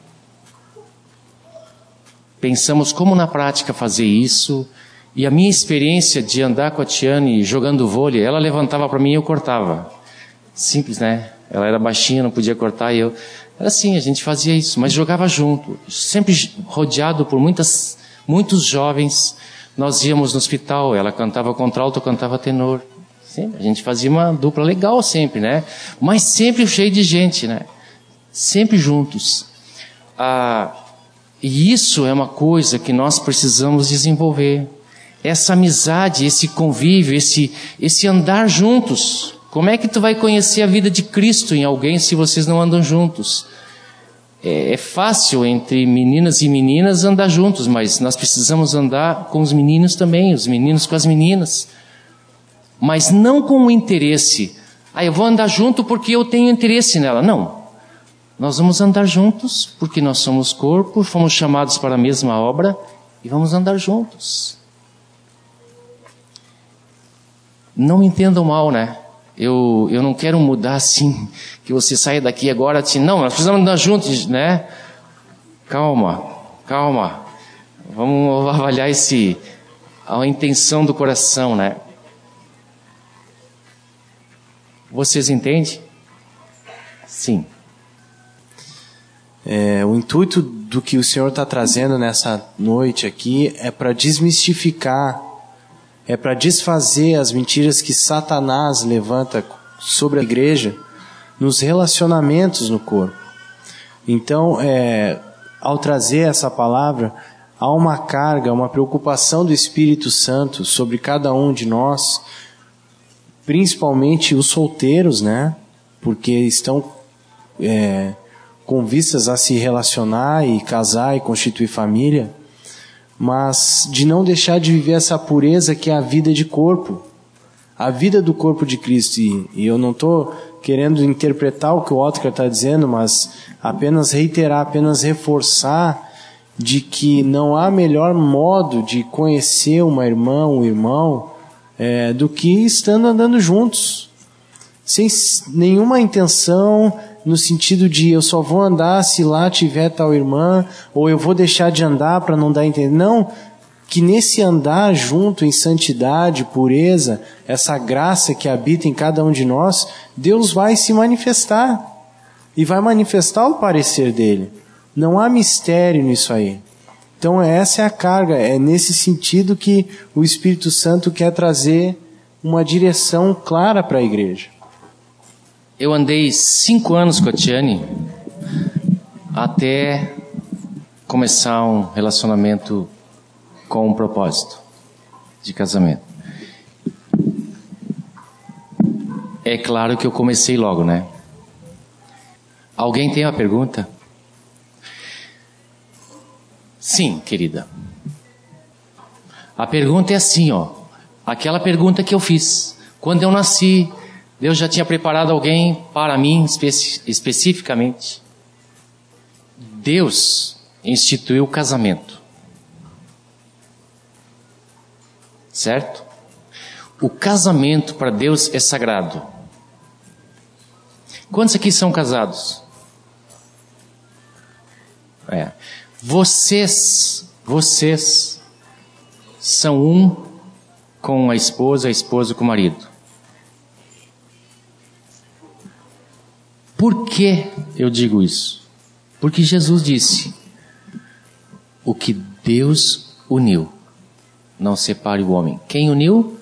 pensamos como na prática fazer isso, e a minha experiência de andar com a Tiane jogando vôlei, ela levantava para mim e eu cortava. Simples, né? Ela era baixinha, não podia cortar, e eu... Era assim, a gente fazia isso, mas jogava junto, sempre rodeado por muitas, muitos jovens. Nós íamos no hospital, ela cantava contralto, eu cantava tenor. Sempre. A gente fazia uma dupla legal sempre, né? Mas sempre cheio de gente, né? Sempre juntos. Ah, e isso é uma coisa que nós precisamos desenvolver. Essa amizade, esse convívio, esse, esse andar juntos. Como é que tu vai conhecer a vida de Cristo em alguém se vocês não andam juntos? É, é fácil entre meninas e meninas andar juntos, mas nós precisamos andar com os meninos também, os meninos com as meninas. Mas não com o interesse. Ah, eu vou andar junto porque eu tenho interesse nela. Não. Nós vamos andar juntos porque nós somos corpo, fomos chamados para a mesma obra e vamos andar juntos. Não me entendam mal, né? Eu, eu não quero mudar assim, que você saia daqui agora assim, não, nós precisamos andar juntos, né? Calma, calma. Vamos avaliar esse, a intenção do coração, né? Vocês entendem? Sim. É, o intuito do que o Senhor está trazendo nessa noite aqui é para desmistificar, é para desfazer as mentiras que Satanás levanta sobre a igreja nos relacionamentos no corpo. Então, é, ao trazer essa palavra, há uma carga, uma preocupação do Espírito Santo sobre cada um de nós, principalmente os solteiros, né? Porque estão é, com vistas a se relacionar e casar e constituir família, mas de não deixar de viver essa pureza que é a vida de corpo, a vida do corpo de Cristo. E, e eu não estou querendo interpretar o que o Otker está dizendo, mas apenas reiterar, apenas reforçar de que não há melhor modo de conhecer uma irmã, um irmão, é, do que estando andando juntos, sem nenhuma intenção no sentido de eu só vou andar se lá tiver tal irmã, ou eu vou deixar de andar para não dar a entender. Não, que nesse andar junto em santidade, pureza, essa graça que habita em cada um de nós, Deus vai se manifestar e vai manifestar o parecer dele. Não há mistério nisso aí. Então essa é a carga, é nesse sentido que o Espírito Santo quer trazer uma direção clara para a igreja. Eu andei cinco anos com a Tiane até começar um relacionamento com um propósito de casamento. É claro que eu comecei logo, né? Alguém tem uma pergunta? Sim, querida. A pergunta é assim, ó. Aquela pergunta que eu fiz. Quando eu nasci, Deus já tinha preparado alguém para mim espe- especificamente. Deus instituiu o casamento. Certo? O casamento para Deus é sagrado. Quantos aqui são casados? É. Vocês, vocês são um com a esposa, a esposa com o marido. Por que eu digo isso? Porque Jesus disse: o que Deus uniu, não separe o homem. Quem uniu?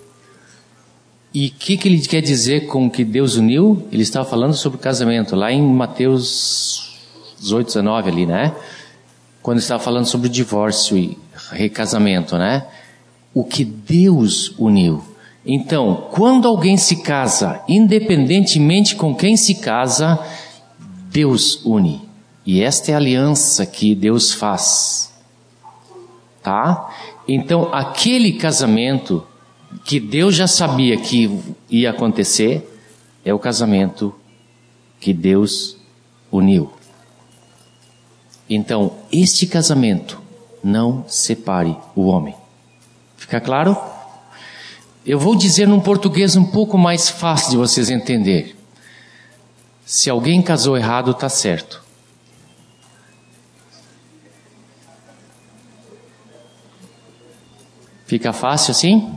E o que, que ele quer dizer com o que Deus uniu? Ele estava falando sobre o casamento, lá em Mateus dezoito, dezenove ali, né? Quando estava falando sobre o divórcio e recasamento, né? O que Deus uniu. Então, quando alguém se casa, independentemente com quem se casa, Deus une. E esta é a aliança que Deus faz. Tá? Então, aquele casamento que Deus já sabia que ia acontecer, é o casamento que Deus uniu. Então, este casamento não separe o homem. Fica claro? Eu vou dizer num português um pouco mais fácil de vocês entenderem. Se alguém casou errado, está certo. Fica fácil assim?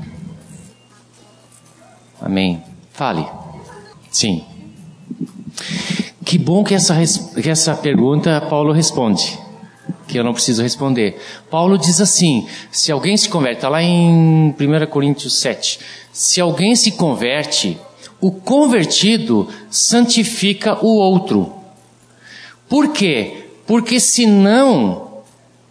Amém. Fale. Sim. Que bom que essa, que essa pergunta Paulo responde, que eu não preciso responder. Paulo diz assim: se alguém se converte, está lá em primeira Coríntios sete, Se alguém se converte, o convertido santifica o outro. Por quê? Porque senão...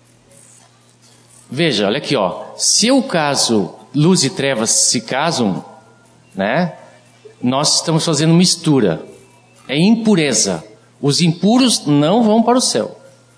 Veja, olha aqui, ó. Se eu caso, luz e trevas se casam, né? Nós estamos fazendo mistura. É impureza. Os impuros não vão para o céu.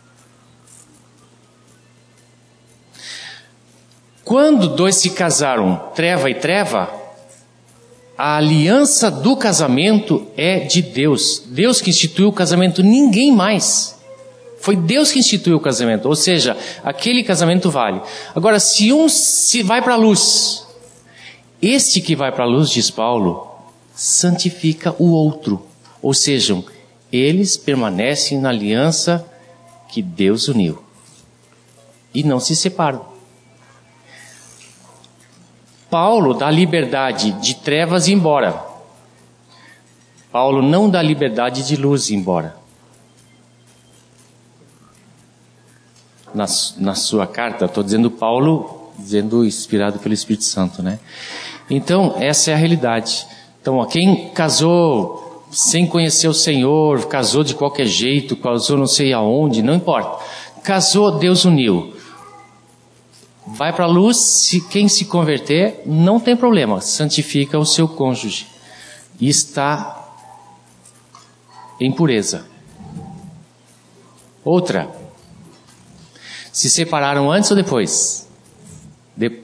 Quando dois se casaram, treva e treva, a aliança do casamento é de Deus. Deus que instituiu o casamento, ninguém mais. Foi Deus que instituiu o casamento, ou seja, aquele casamento vale. Agora, se um se vai para a luz, este que vai para a luz, diz Paulo, santifica o outro. Ou seja, eles permanecem na aliança que Deus uniu. E não se separam. Paulo dá liberdade de trevas ir embora. Paulo não dá liberdade de luz ir embora. Na, na sua carta, estou dizendo Paulo, dizendo inspirado pelo Espírito Santo, né? Então, essa é a realidade. Então, ó, quem casou sem conhecer o Senhor, casou de qualquer jeito, casou não sei aonde, não importa. Casou, Deus uniu. Vai para a luz, se quem se converter, não tem problema, santifica o seu cônjuge. E está em pureza. Outra. Se separaram antes ou depois? De...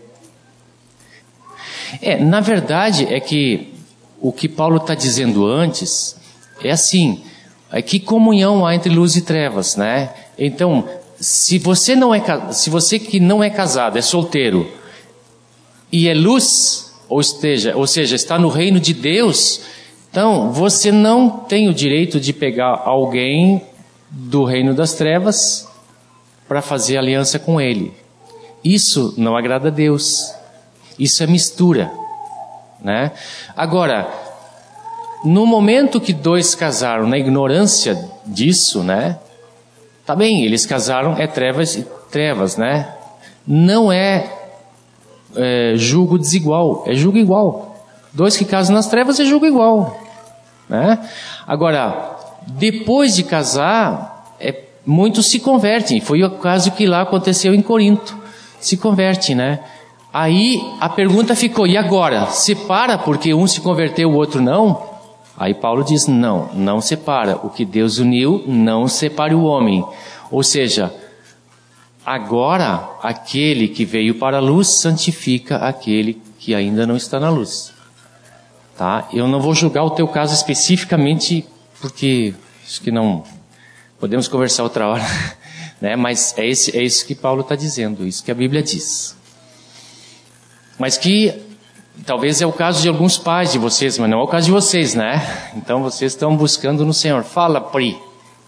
É, na verdade é que o que Paulo está dizendo antes é assim, é que comunhão há entre luz e trevas, né? Então, se você não é, se você que não é casado, é solteiro e é luz, ou esteja, ou seja, está no reino de Deus, então você não tem o direito de pegar alguém do reino das trevas para fazer aliança com ele. Isso não agrada a Deus. Isso é mistura, né? Agora, no momento que dois casaram na ignorância disso, né? Tá bem, eles casaram, é trevas e trevas, né? Não é, é julgo desigual, é julgo igual. Dois que casam nas trevas é julgo igual, né? Agora, depois de casar, é muitos se convertem. Foi o caso que lá aconteceu em Corinto. Se converte, né? Aí a pergunta ficou, e agora? Separa porque um se converteu, o outro não? Aí Paulo diz, não, não separa. O que Deus uniu, não separe o homem. Ou seja, agora aquele que veio para a luz santifica aquele que ainda não está na luz. Tá? Eu não vou julgar o teu caso especificamente, porque acho que não... Podemos conversar outra hora, né? Mas é, esse, é isso que Paulo está dizendo, isso que a Bíblia diz. Mas que talvez é o caso de alguns pais de vocês, mas não é o caso de vocês, né? Então vocês estão buscando no Senhor. Fala, Pri.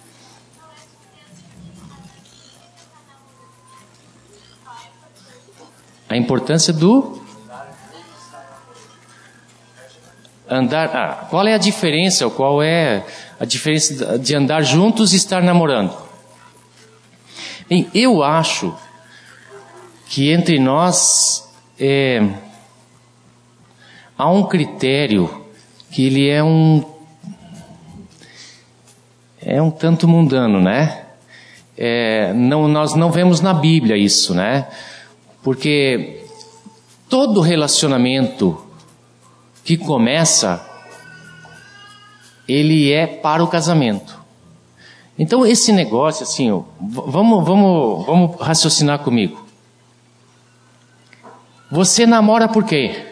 A importância do andar. Ah, qual é a diferença? Qual é a diferença de andar juntos e estar namorando? Bem, eu acho que entre nós é, há um critério que ele é um é um tanto mundano, né? É, não, nós não vemos na Bíblia isso, né? Porque todo relacionamento que começa, ele é para o casamento. Então esse negócio assim, ó, vamos, vamos, vamos raciocinar comigo. Você namora por quê?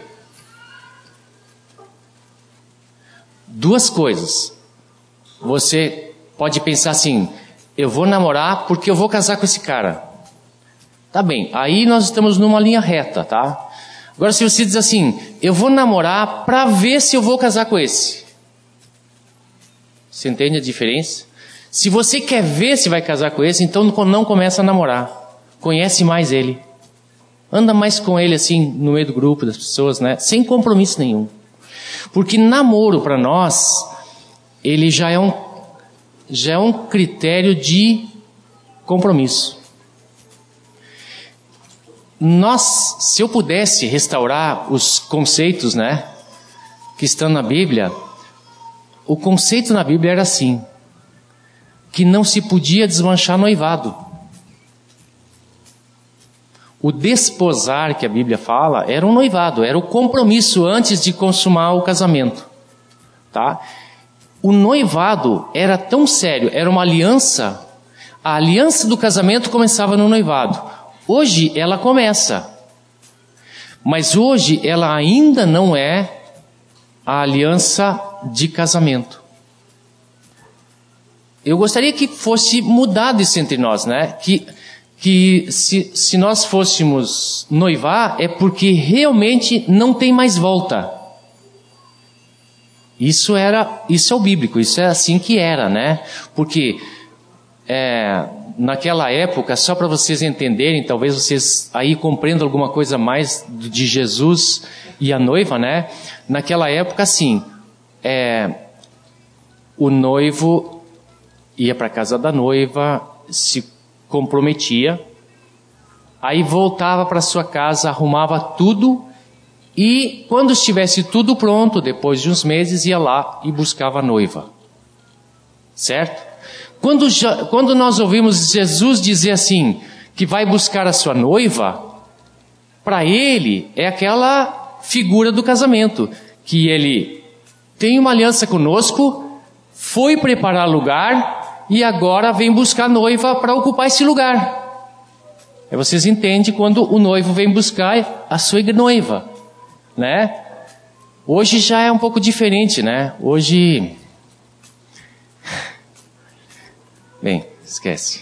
Duas coisas. Você pode pensar assim, eu vou namorar porque eu vou casar com esse cara. Tá bem, aí nós estamos numa linha reta, tá? Agora se você diz assim, eu vou namorar para ver se eu vou casar com esse. Você entende a diferença? Se você quer ver se vai casar com esse, então não começa a namorar. Conhece mais ele. Anda mais com ele assim, no meio do grupo das pessoas, né? Sem compromisso nenhum. Porque namoro para nós, ele já é um, já é um critério de compromisso. nós, se eu pudesse restaurar os conceitos, né, que estão na Bíblia, o conceito na Bíblia era assim, que não se podia desmanchar noivado. O desposar que a Bíblia fala era um noivado, era o compromisso antes de consumar o casamento, tá? O noivado era tão sério, era uma aliança. A aliança do casamento começava no noivado. Hoje ela começa, mas hoje ela ainda não é a aliança de casamento. Eu gostaria que fosse mudado isso entre nós, né? Que, que se, se nós fôssemos noivar, é porque realmente não tem mais volta. Isso era, isso é o bíblico, isso é assim que era, né? Porque é, naquela época, só para vocês entenderem, talvez vocês aí compreendam alguma coisa mais de Jesus e a noiva, né? Naquela época, assim, é, o noivo ia para a casa da noiva, se comprometia, aí voltava para sua casa, arrumava tudo, e quando estivesse tudo pronto, depois de uns meses, ia lá e buscava a noiva. Certo? Quando, já, quando nós ouvimos Jesus dizer assim, que vai buscar a sua noiva, para ele é aquela figura do casamento, que ele tem uma aliança conosco, foi preparar lugar e agora vem buscar a noiva para ocupar esse lugar. Aí vocês entendem quando o noivo vem buscar a sua noiva, né? Hoje já é um pouco diferente, né? Hoje, bem, esquece.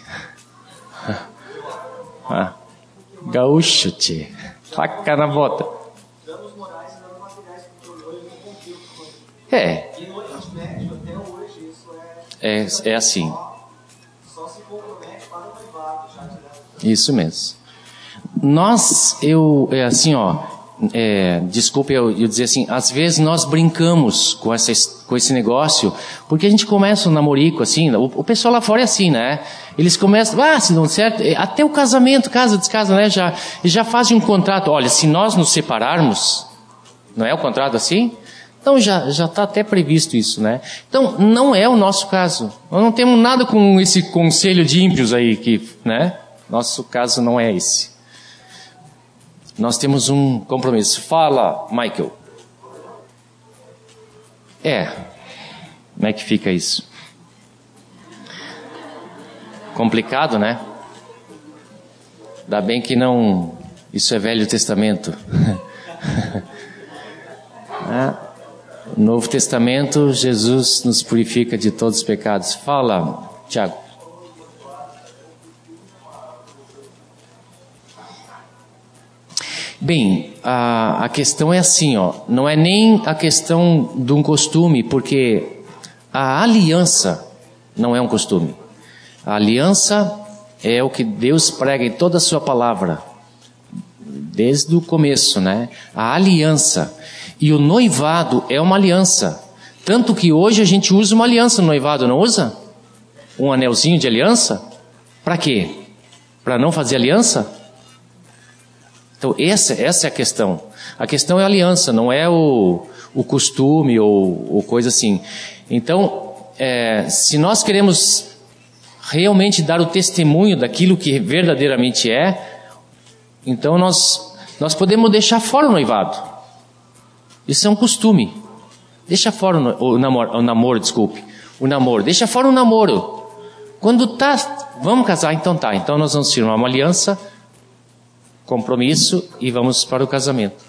Ah, gaúcho, tchê. Faca na bota. Danos morais e danos materiais que o noivo não cumpriu. É. E no Oriente Médio, até hoje, isso é... É, é assim. Só se compromete para o noivado, já direto. Isso mesmo. Nós, eu, é assim, ó, é, desculpe eu, eu dizer assim, às vezes nós brincamos com, essa, com esse negócio, porque a gente começa um namorico, assim, o, o pessoal lá fora é assim, né? Eles começam, ah, se não certo, até o casamento, casa, descasa, né? Já, já fazem um contrato, olha, se nós nos separarmos, não é o contrato assim? Então já já está até previsto isso, né? Então não é o nosso caso. Nós não temos nada com esse conselho de ímpios aí, que, né? Nosso caso não é esse. Nós temos um compromisso. Fala, Michael. É. Como é que fica isso? Complicado, né? Ainda bem que não... Isso é Velho Testamento. No Novo Testamento, Jesus nos purifica de todos os pecados. Fala, Tiago. Bem, a, a questão é assim, ó, não é nem a questão de um costume, porque a aliança não é um costume. A aliança é o que Deus prega em toda a sua palavra, desde o começo, né? A aliança. E o noivado é uma aliança. Tanto que hoje a gente usa uma aliança no noivado, não usa? Um anelzinho de aliança? Para quê? Para não fazer aliança? Então essa, essa é a questão. A questão é a aliança, não é o, o costume ou, ou coisa assim. Então, é, se nós queremos realmente dar o testemunho daquilo que verdadeiramente é, então nós, nós podemos deixar fora o noivado. Isso é um costume. Deixa fora o, o, namoro, o namoro, desculpe. O namoro, deixa fora o namoro. Quando tá, vamos casar, então tá. Então nós vamos firmar uma aliança, compromisso e vamos para o casamento.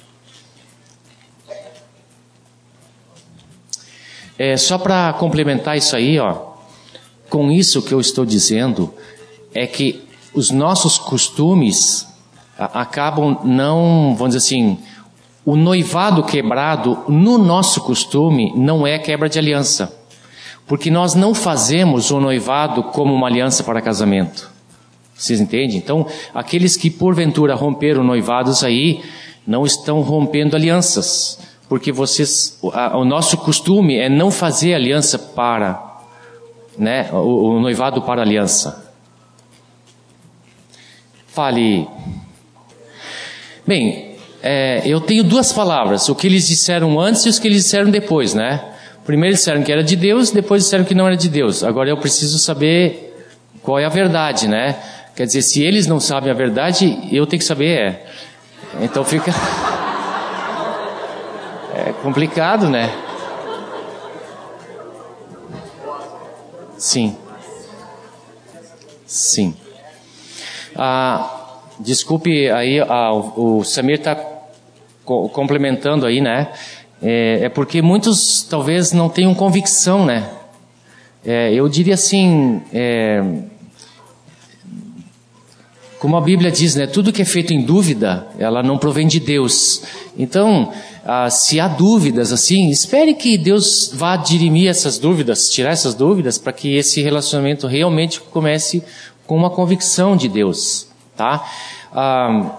É, só para complementar isso aí, ó, com isso que eu estou dizendo, é que os nossos costumes a, acabam não, vamos dizer assim, o noivado quebrado no nosso costume não é quebra de aliança, porque nós não fazemos o noivado como uma aliança para casamento. Vocês entendem? Então, aqueles que porventura romperam noivados aí, não estão rompendo alianças. Porque vocês, a, o nosso costume é não fazer aliança para, né, o, o noivado para aliança. Fale. Bem, é, eu tenho duas palavras, o que eles disseram antes e os que eles disseram depois, né? Primeiro disseram que era de Deus, depois disseram que não era de Deus. Agora eu preciso saber qual é a verdade, né? Quer dizer, se eles não sabem a verdade, eu tenho que saber, é. Então fica... é complicado, né? Sim. Sim. Ah, desculpe aí, ah, o, o Samir está co- complementando aí, né? É, é porque muitos talvez não tenham convicção, né? É, eu diria assim, é, como a Bíblia diz, né? Tudo que é feito em dúvida, ela não provém de Deus. Então, ah, se há dúvidas assim, espere que Deus vá dirimir essas dúvidas, tirar essas dúvidas, para que esse relacionamento realmente comece com uma convicção de Deus, tá? Ah,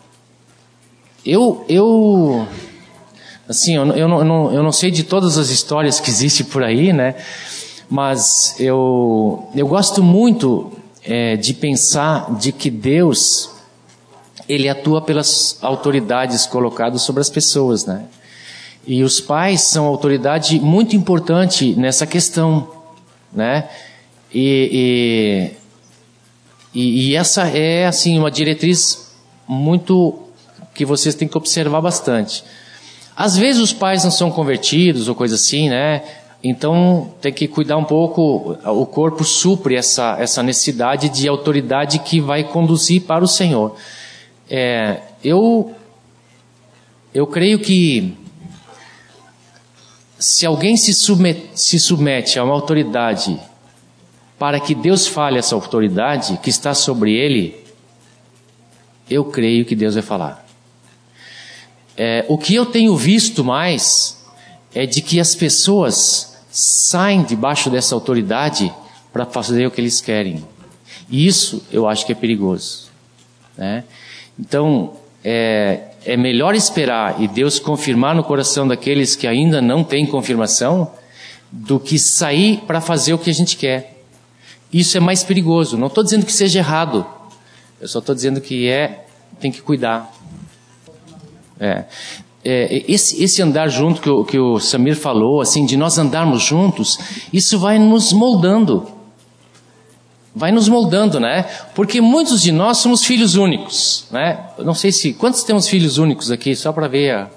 eu, eu, assim, eu, eu, não, eu não sei de todas as histórias que existem por aí, né? Mas eu, eu gosto muito é, de pensar de que Deus, Ele atua pelas autoridades colocadas sobre as pessoas, né? E os pais são autoridade muito importante nessa questão, né? E, e, e, e essa é, assim, uma diretriz muito que vocês têm que observar bastante. Às vezes os pais não são convertidos ou coisa assim, né? Então tem que cuidar um pouco, o corpo supre essa, essa necessidade de autoridade que vai conduzir para o Senhor. É, eu, eu creio que se alguém se submete, se submete a uma autoridade para que Deus fale essa autoridade que está sobre ele, eu creio que Deus vai falar. É, o que eu tenho visto mais é de que as pessoas saem debaixo dessa autoridade para fazer o que eles querem. E isso eu acho que é perigoso, né? Então, é, é melhor esperar e Deus confirmar no coração daqueles que ainda não têm confirmação, do que sair para fazer o que a gente quer. Isso é mais perigoso. Não estou dizendo que seja errado, eu só estou dizendo que é, tem que cuidar. É. É, esse, esse andar junto que o, que o Samir falou, assim, de nós andarmos juntos, isso vai nos moldando. Vai nos moldando, né? Porque muitos de nós somos filhos únicos, né? Eu não sei se... Quantos temos filhos únicos aqui? Só para ver a...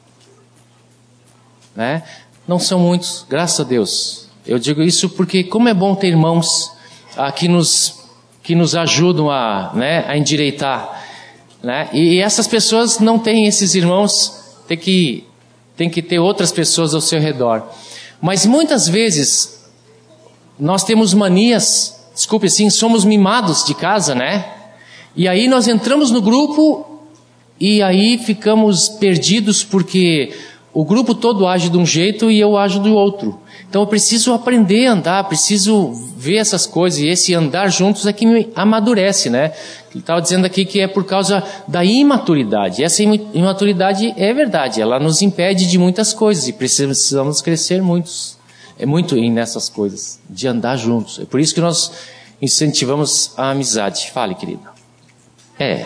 Né? Não são muitos, graças a Deus. Eu digo isso porque como é bom ter irmãos ah, que, nos, que nos ajudam a, né, a endireitar, né? E, e essas pessoas não têm esses irmãos... Tem que, tem que ter outras pessoas ao seu redor. Mas muitas vezes, nós temos manias, desculpe assim, somos mimados de casa, né? E aí nós entramos no grupo e aí ficamos perdidos porque o grupo todo age de um jeito e eu ajo do outro. Então eu preciso aprender a andar, preciso ver essas coisas, e esse andar juntos é que me amadurece, né? Ele estava dizendo aqui que é por causa da imaturidade. Essa imaturidade é verdade, ela nos impede de muitas coisas e precisamos crescer muitos, é muito nessas coisas, de andar juntos. É por isso que nós incentivamos a amizade. Fale, querida. É,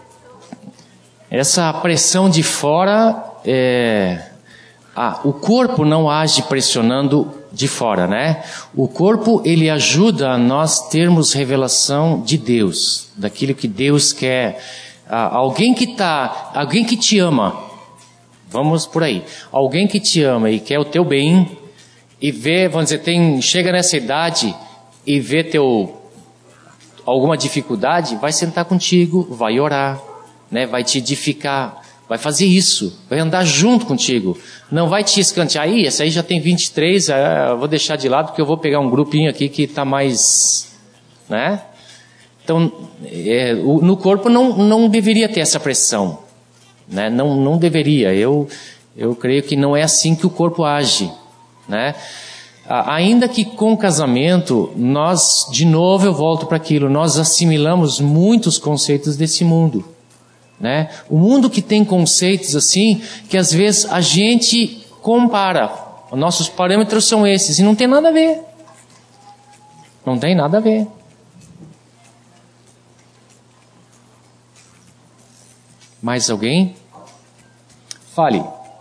essa pressão de fora, é, ah, o corpo não age pressionando de fora, né? O corpo, ele ajuda a nós termos revelação de Deus, daquilo que Deus quer. Ah, alguém que tá, alguém que te ama, vamos por aí, alguém que te ama e quer o teu bem, e vê, vamos dizer, tem, chega nessa idade e vê teu, alguma dificuldade, vai sentar contigo, vai orar, né? Vai te edificar, vai fazer isso, vai andar junto contigo. Não vai te escantear, aí, essa aí já tem vinte e três, eu vou deixar de lado porque eu vou pegar um grupinho aqui que está mais, né? Então, é, o, no corpo não, não deveria ter essa pressão, né? Não, não deveria, eu, eu creio que não é assim que o corpo age, né? Ainda que com o casamento, nós, de novo eu volto para aquilo, nós assimilamos muitos conceitos desse mundo. Né? O mundo que tem conceitos assim, que às vezes a gente compara, os nossos parâmetros são esses, e não tem nada a ver. Não tem nada a ver. Mais alguém? Fale.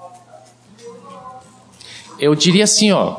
Eu diria assim, ó.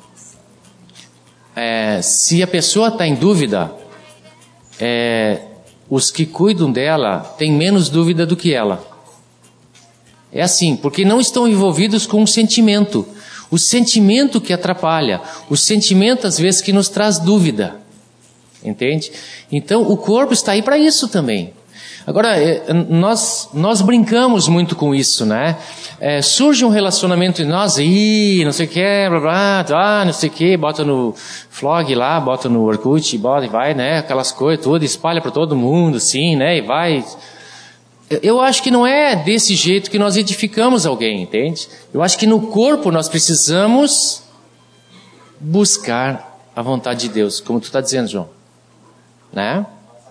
É, se a pessoa está em dúvida, é, os que cuidam dela têm menos dúvida do que ela. É assim, porque não estão envolvidos com o sentimento. O sentimento que atrapalha. O sentimento, às vezes, que nos traz dúvida. Entende? Então, o corpo está aí para isso também. Agora, nós, nós brincamos muito com isso, né? É, surge um relacionamento em nós, e não sei o que, blá, blá, ah, não sei o que, bota no Flog lá, bota no Orkut, bota e vai, né? Aquelas coisas todas, espalha para todo mundo, assim, né? E vai. Eu acho que não é desse jeito que nós edificamos alguém, entende? Eu acho que no corpo nós precisamos buscar a vontade de Deus, como tu está dizendo, João, né?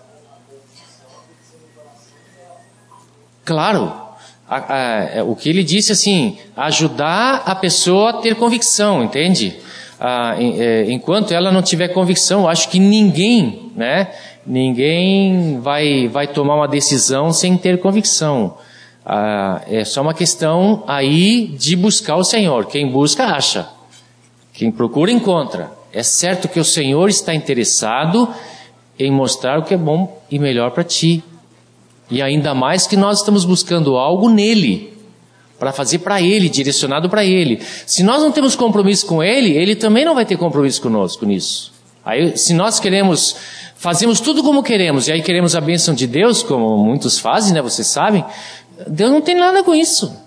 Claro, a, a, a, o que ele disse assim, ajudar a pessoa a ter convicção, entende? A, em, é, enquanto ela não tiver convicção, eu acho que ninguém, né? Ninguém vai, vai tomar uma decisão sem ter convicção. Ah, é só uma questão aí de buscar o Senhor. Quem busca, acha. Quem procura, encontra. É certo que o Senhor está interessado em mostrar o que é bom e melhor para ti. E ainda mais que nós estamos buscando algo nele, para fazer para ele, direcionado para ele. Se nós não temos compromisso com ele, ele também não vai ter compromisso conosco nisso. Aí, se nós queremos, fazemos tudo como queremos, e aí queremos a bênção de Deus, como muitos fazem, né, vocês sabem, Deus não tem nada com isso.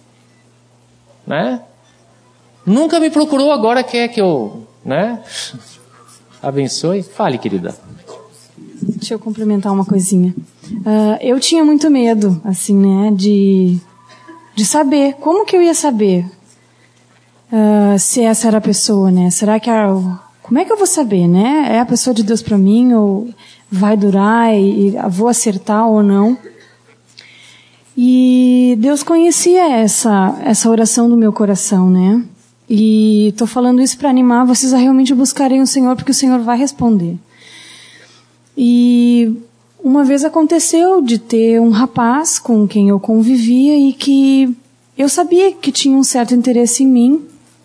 Né? Nunca me procurou, agora quer que eu, né, abençoe. Fale, querida. Deixa eu complementar uma coisinha. Uh, eu tinha muito medo, assim, né, de, de saber. Como que eu ia saber uh, se essa era a pessoa, né? Será que a, como é que eu vou saber, né? É a pessoa de Deus para mim, ou vai durar e, e vou acertar ou não? E Deus conhecia essa, essa oração do meu coração, né? E estou falando isso para animar vocês a realmente buscarem o Senhor, porque o Senhor vai responder. E uma vez aconteceu de ter um rapaz com quem eu convivia e que eu sabia que tinha um certo interesse em mim.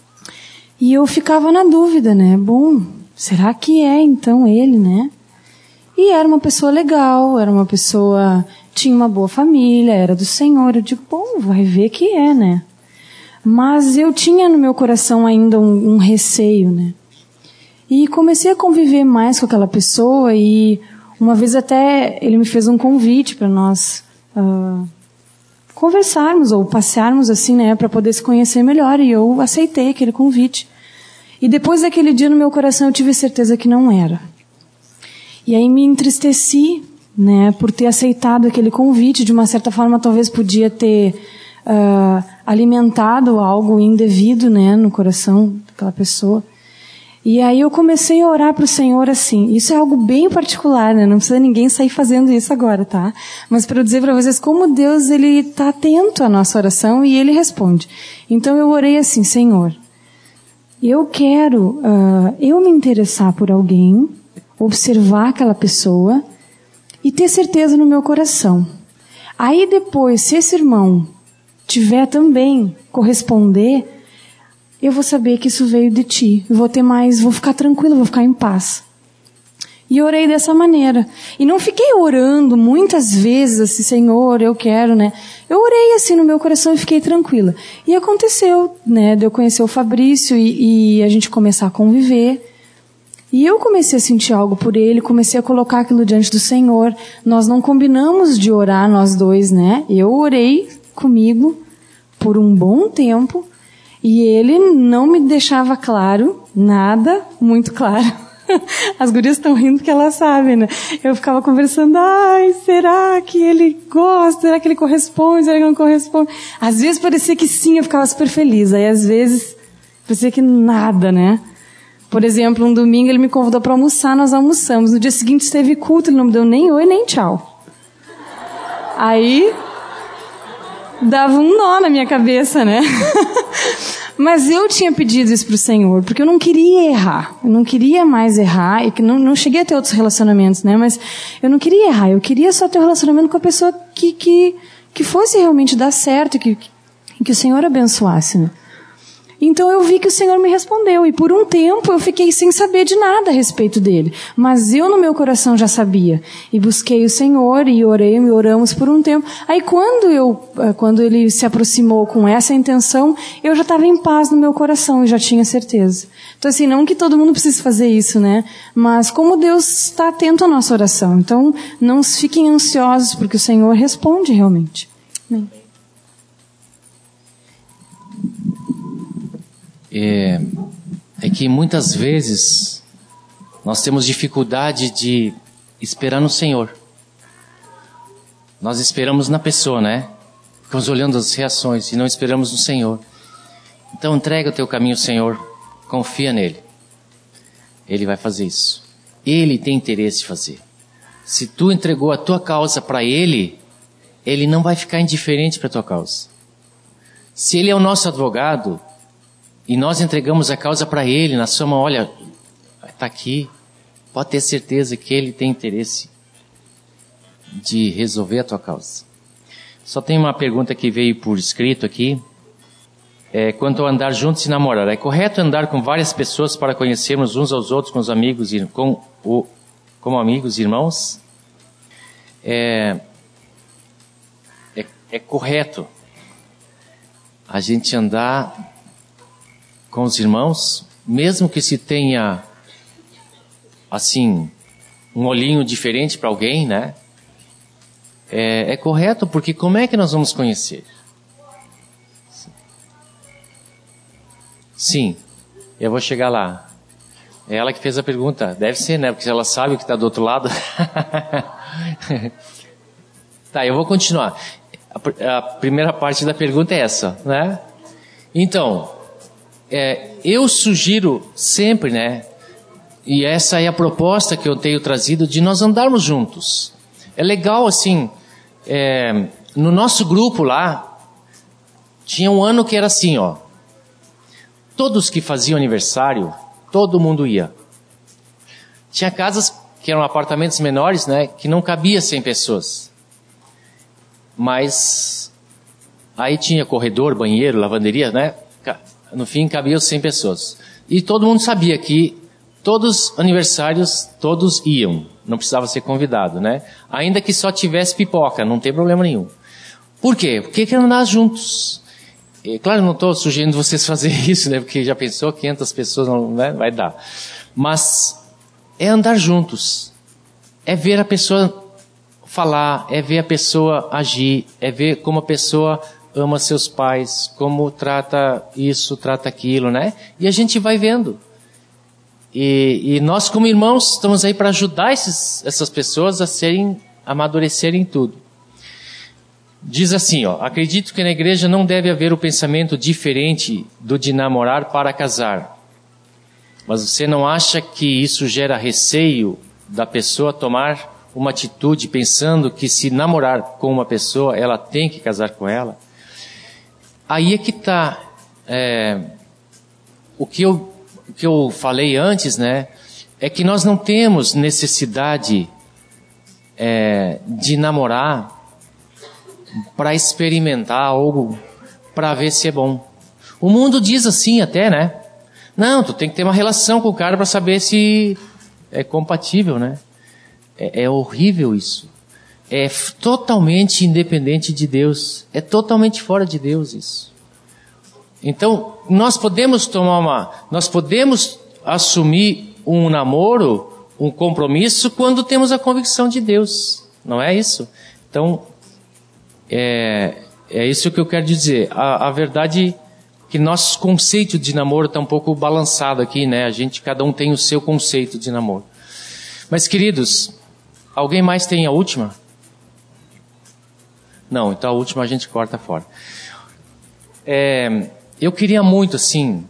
E eu ficava na dúvida, né? Bom, será que é então ele, né? E era uma pessoa legal, era uma pessoa, tinha uma boa família, era do Senhor. Eu digo, bom, vai ver que é, né? Mas eu tinha no meu coração ainda um, um receio, né? E comecei a conviver mais com aquela pessoa e uma vez até ele me fez um convite para nós uh, conversarmos ou passearmos assim, né, para poder se conhecer melhor, e eu aceitei aquele convite. E depois daquele dia no meu coração eu tive certeza que não era. E aí me entristeci, né, por ter aceitado aquele convite. De uma certa forma talvez podia ter uh, alimentado algo indevido, né, no coração daquela pessoa. E aí eu comecei a orar para o Senhor assim. Isso é algo bem particular, né? Não precisa ninguém sair fazendo isso agora, tá? Mas para eu dizer para vocês como Deus, ele está atento à nossa oração e ele responde. Então eu orei assim, Senhor, eu quero uh, eu me interessar por alguém, observar aquela pessoa e ter certeza no meu coração. Aí depois, se esse irmão tiver também corresponder, eu vou saber que isso veio de ti. Eu vou ter mais, vou ficar tranquila, vou ficar em paz. E orei dessa maneira. E não fiquei orando muitas vezes assim, Senhor, eu quero, né? Eu orei assim no meu coração e fiquei tranquila. E aconteceu, né? De eu conhecer o Fabrício e, e a gente começar a conviver. E eu comecei a sentir algo por ele, comecei a colocar aquilo diante do Senhor. Nós não combinamos de orar nós dois, né? Eu orei comigo por um bom tempo. E ele não me deixava claro, nada muito claro. As gurias estão rindo porque elas sabem, né? Eu ficava conversando, ai, será que ele gosta? Será que ele corresponde? Será que não corresponde? Às vezes parecia que sim, eu ficava super feliz. Aí às vezes parecia que nada, né? Por exemplo, um domingo ele me convidou para almoçar, nós almoçamos. No dia seguinte teve culto, ele não me deu nem oi, nem tchau. Aí dava um nó na minha cabeça, né? Mas eu tinha pedido isso pro Senhor, porque eu não queria errar. Eu não queria mais errar, e que não, não cheguei a ter outros relacionamentos, né? Mas eu não queria errar, eu queria só ter um relacionamento com a pessoa que, que, que fosse realmente dar certo, que, que o Senhor abençoasse, né? Então eu vi que o Senhor me respondeu, e por um tempo eu fiquei sem saber de nada a respeito dele, mas eu no meu coração já sabia, e busquei o Senhor, e orei, e oramos por um tempo. Aí quando, eu, quando ele se aproximou com essa intenção, eu já estava em paz no meu coração, e já tinha certeza. Então assim, não que todo mundo precise fazer isso, né? Mas como Deus está atento à nossa oração, então não fiquem ansiosos, porque o Senhor responde realmente. Amém. É, é que muitas vezes nós temos dificuldade de esperar no Senhor. Nós esperamos na pessoa, né? Ficamos olhando as reações e não esperamos no Senhor. Então entrega o teu caminho ao Senhor, confia nele. Ele vai fazer isso. Ele tem interesse em fazer. Se tu entregou a tua causa para Ele, Ele não vai ficar indiferente para a tua causa. Se Ele é o nosso advogado, e nós entregamos a causa para Ele, na sua mão, olha, está aqui, pode ter certeza que Ele tem interesse de resolver a tua causa. Só tem uma pergunta que veio por escrito aqui, é, quanto ao andar juntos e namorar. É correto andar com várias pessoas para conhecermos uns aos outros com os amigos, com o, como amigos e irmãos? É, é, é correto a gente andar com os irmãos, mesmo que se tenha, assim, um olhinho diferente para alguém, né? É, é correto, porque como é que nós vamos conhecer? Sim, eu vou chegar lá. É ela que fez a pergunta. Deve ser, né? Porque ela sabe o que está do outro lado. Tá, eu vou continuar. A, a primeira parte da pergunta é essa, né? Então, É, eu sugiro sempre, né, e essa é a proposta que eu tenho trazido, de nós andarmos juntos. É legal assim, é, no nosso grupo lá, tinha um ano que era assim, ó, todos que faziam aniversário, todo mundo ia. Tinha casas que eram apartamentos menores, né, que não cabia cem pessoas. Mas aí tinha corredor, banheiro, lavanderia, né? No fim, cabiam cem pessoas. E todo mundo sabia que todos os aniversários, todos iam. Não precisava ser convidado, né? Ainda que só tivesse pipoca, não tem problema nenhum. Por quê? Porque quer andar juntos. E, claro, não estou sugerindo vocês fazerem isso, né? Porque já pensou, quinhentas pessoas não, né? Vai dar. Mas é andar juntos. É ver a pessoa falar, é ver a pessoa agir, é ver como a pessoa ama seus pais, como trata isso, trata aquilo, né? E a gente vai vendo. E, e nós, como irmãos, estamos aí para ajudar esses, essas pessoas a serem, a amadurecerem tudo. Diz assim, ó, acredito que na igreja não deve haver o pensamento diferente do de namorar para casar. Mas você não acha que isso gera receio da pessoa tomar uma atitude pensando que se namorar com uma pessoa, ela tem que casar com ela? Aí é que está, é, o, que eu, o que eu falei antes, né, é que nós não temos necessidade é, de namorar para experimentar algo, para ver se é bom. O mundo diz assim até, né? Não, tu tem que ter uma relação com o cara para saber se é compatível, né? É, é horrível isso. É totalmente independente de Deus. É totalmente fora de Deus isso. Então, nós podemos tomar uma... Nós podemos assumir um namoro, um compromisso, quando temos a convicção de Deus. Não é isso? Então, é, é isso que eu quero dizer. A, a verdade é que nosso conceito de namoro está um pouco balançado aqui, né? A gente, cada um tem o seu conceito de namoro. Mas, queridos, alguém mais tem a última? Não, então a última a gente corta fora. É, eu queria muito, assim,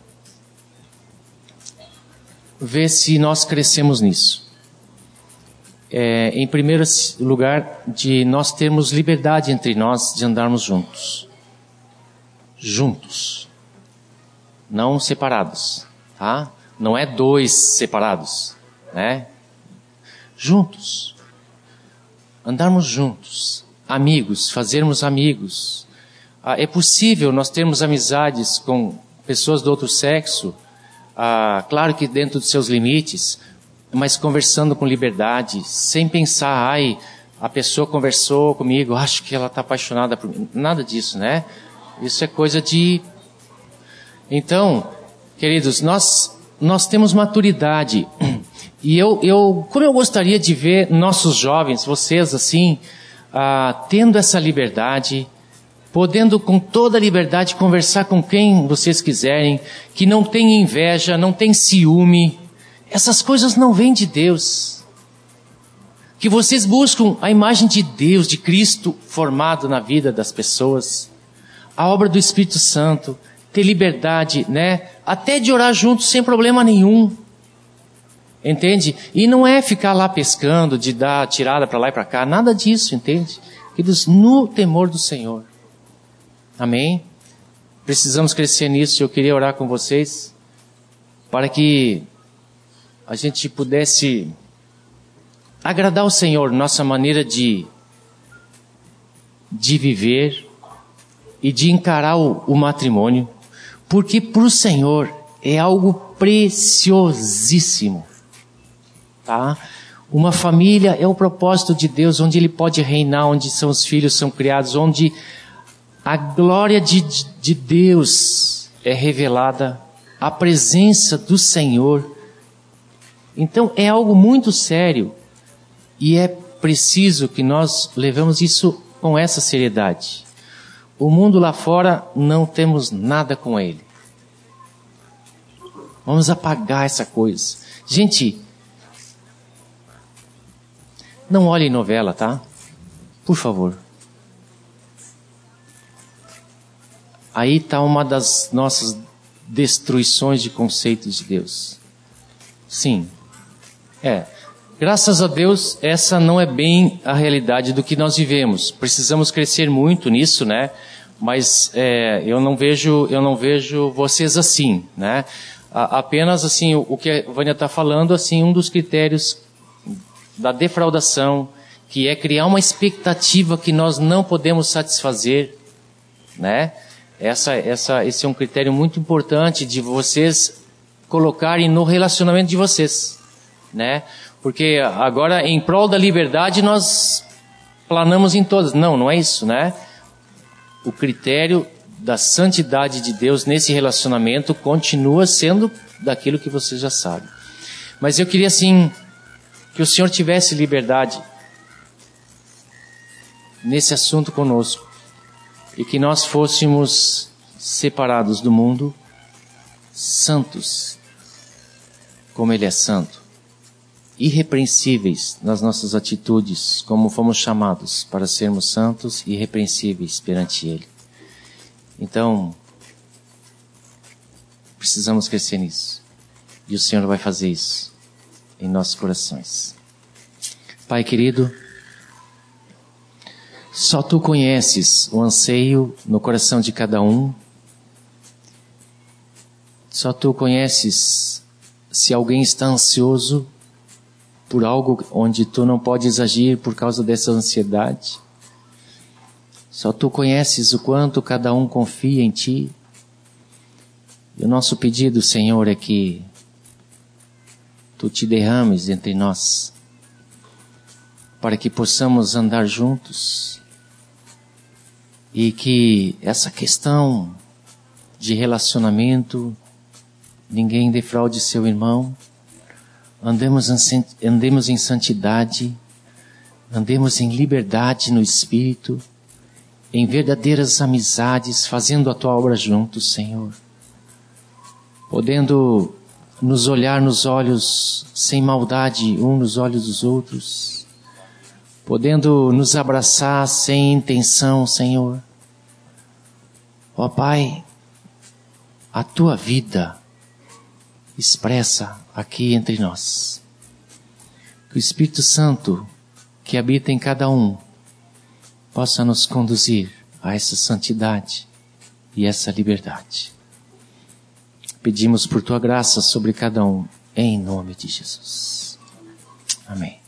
ver se nós crescemos nisso. É, em primeiro lugar, de nós termos liberdade entre nós de andarmos juntos. Juntos. Não separados, tá? Não é dois separados, né? Juntos. Andarmos juntos. amigos, fazermos amigos. Ah, é possível nós termos amizades com pessoas do outro sexo, ah, claro que dentro dos seus limites, mas conversando com liberdade, sem pensar, ai, a pessoa conversou comigo, acho que ela está apaixonada por mim. Nada disso, né? Isso é coisa de... Então, queridos, nós, nós temos maturidade. E eu, eu, como eu gostaria de ver nossos jovens, vocês assim, ah, tendo essa liberdade, podendo com toda a liberdade conversar com quem vocês quiserem, que não tem inveja, não tem ciúme. Essas coisas não vêm de Deus. Que vocês buscam a imagem de Deus, de Cristo formado na vida das pessoas. A obra do Espírito Santo, ter liberdade, né? Até de orar juntos sem problema nenhum. Entende? E não é ficar lá pescando, de dar tirada para lá e para cá, nada disso, entende? Queridos, no temor do Senhor. Amém? Precisamos crescer nisso. Eu queria orar com vocês para que a gente pudesse agradar o Senhor, nossa maneira de, de viver e de encarar o, o matrimônio, porque para o Senhor é algo preciosíssimo. Tá? Uma família é o propósito de Deus, onde Ele pode reinar, onde são os filhos são criados, onde a glória de, de Deus é revelada, a presença do Senhor. Então é algo muito sério e é preciso que nós levemos isso com essa seriedade. O mundo lá fora não temos nada com ele. Vamos apagar essa coisa. Gente, não olhem novela, tá? Por favor. Aí está uma das nossas destruições de conceitos de Deus. Sim. É. Graças a Deus, essa não é bem a realidade do que nós vivemos. Precisamos crescer muito nisso, né? Mas é, eu não vejo, eu não vejo vocês assim, né? A, apenas assim, o, o que a Vânia está falando, assim, um dos critérios da defraudação, que é criar uma expectativa que nós não podemos satisfazer, né? Essa, essa, esse é um critério muito importante de vocês colocarem no relacionamento de vocês, né? Porque agora, em prol da liberdade, nós planamos em todas. Não, não é isso, né? O critério da santidade de Deus nesse relacionamento continua sendo daquilo que vocês já sabem. Mas eu queria, assim, que o Senhor tivesse liberdade nesse assunto conosco. E que nós fôssemos separados do mundo, santos, como Ele é santo, irrepreensíveis nas nossas atitudes, como fomos chamados para sermos santos e irrepreensíveis perante Ele. Então, precisamos crescer nisso. E o Senhor vai fazer isso em nossos corações. Pai querido, só Tu conheces o anseio no coração de cada um. Só Tu conheces se alguém está ansioso por algo onde Tu não podes agir por causa dessa ansiedade. Só Tu conheces o quanto cada um confia em Ti. E o nosso pedido, Senhor, é que Tu Te derrames entre nós, para que possamos andar juntos e que essa questão de relacionamento, ninguém defraude seu irmão, andemos em, andemos em santidade, andemos em liberdade no Espírito, em verdadeiras amizades, fazendo a Tua obra juntos, Senhor, podendo nos olhar nos olhos sem maldade, um nos olhos dos outros, podendo nos abraçar sem intenção, Senhor. Ó Pai, a Tua vida expressa aqui entre nós. Que o Espírito Santo que habita em cada um possa nos conduzir a essa santidade e essa liberdade. Pedimos por Tua graça sobre cada um, em nome de Jesus. Amém.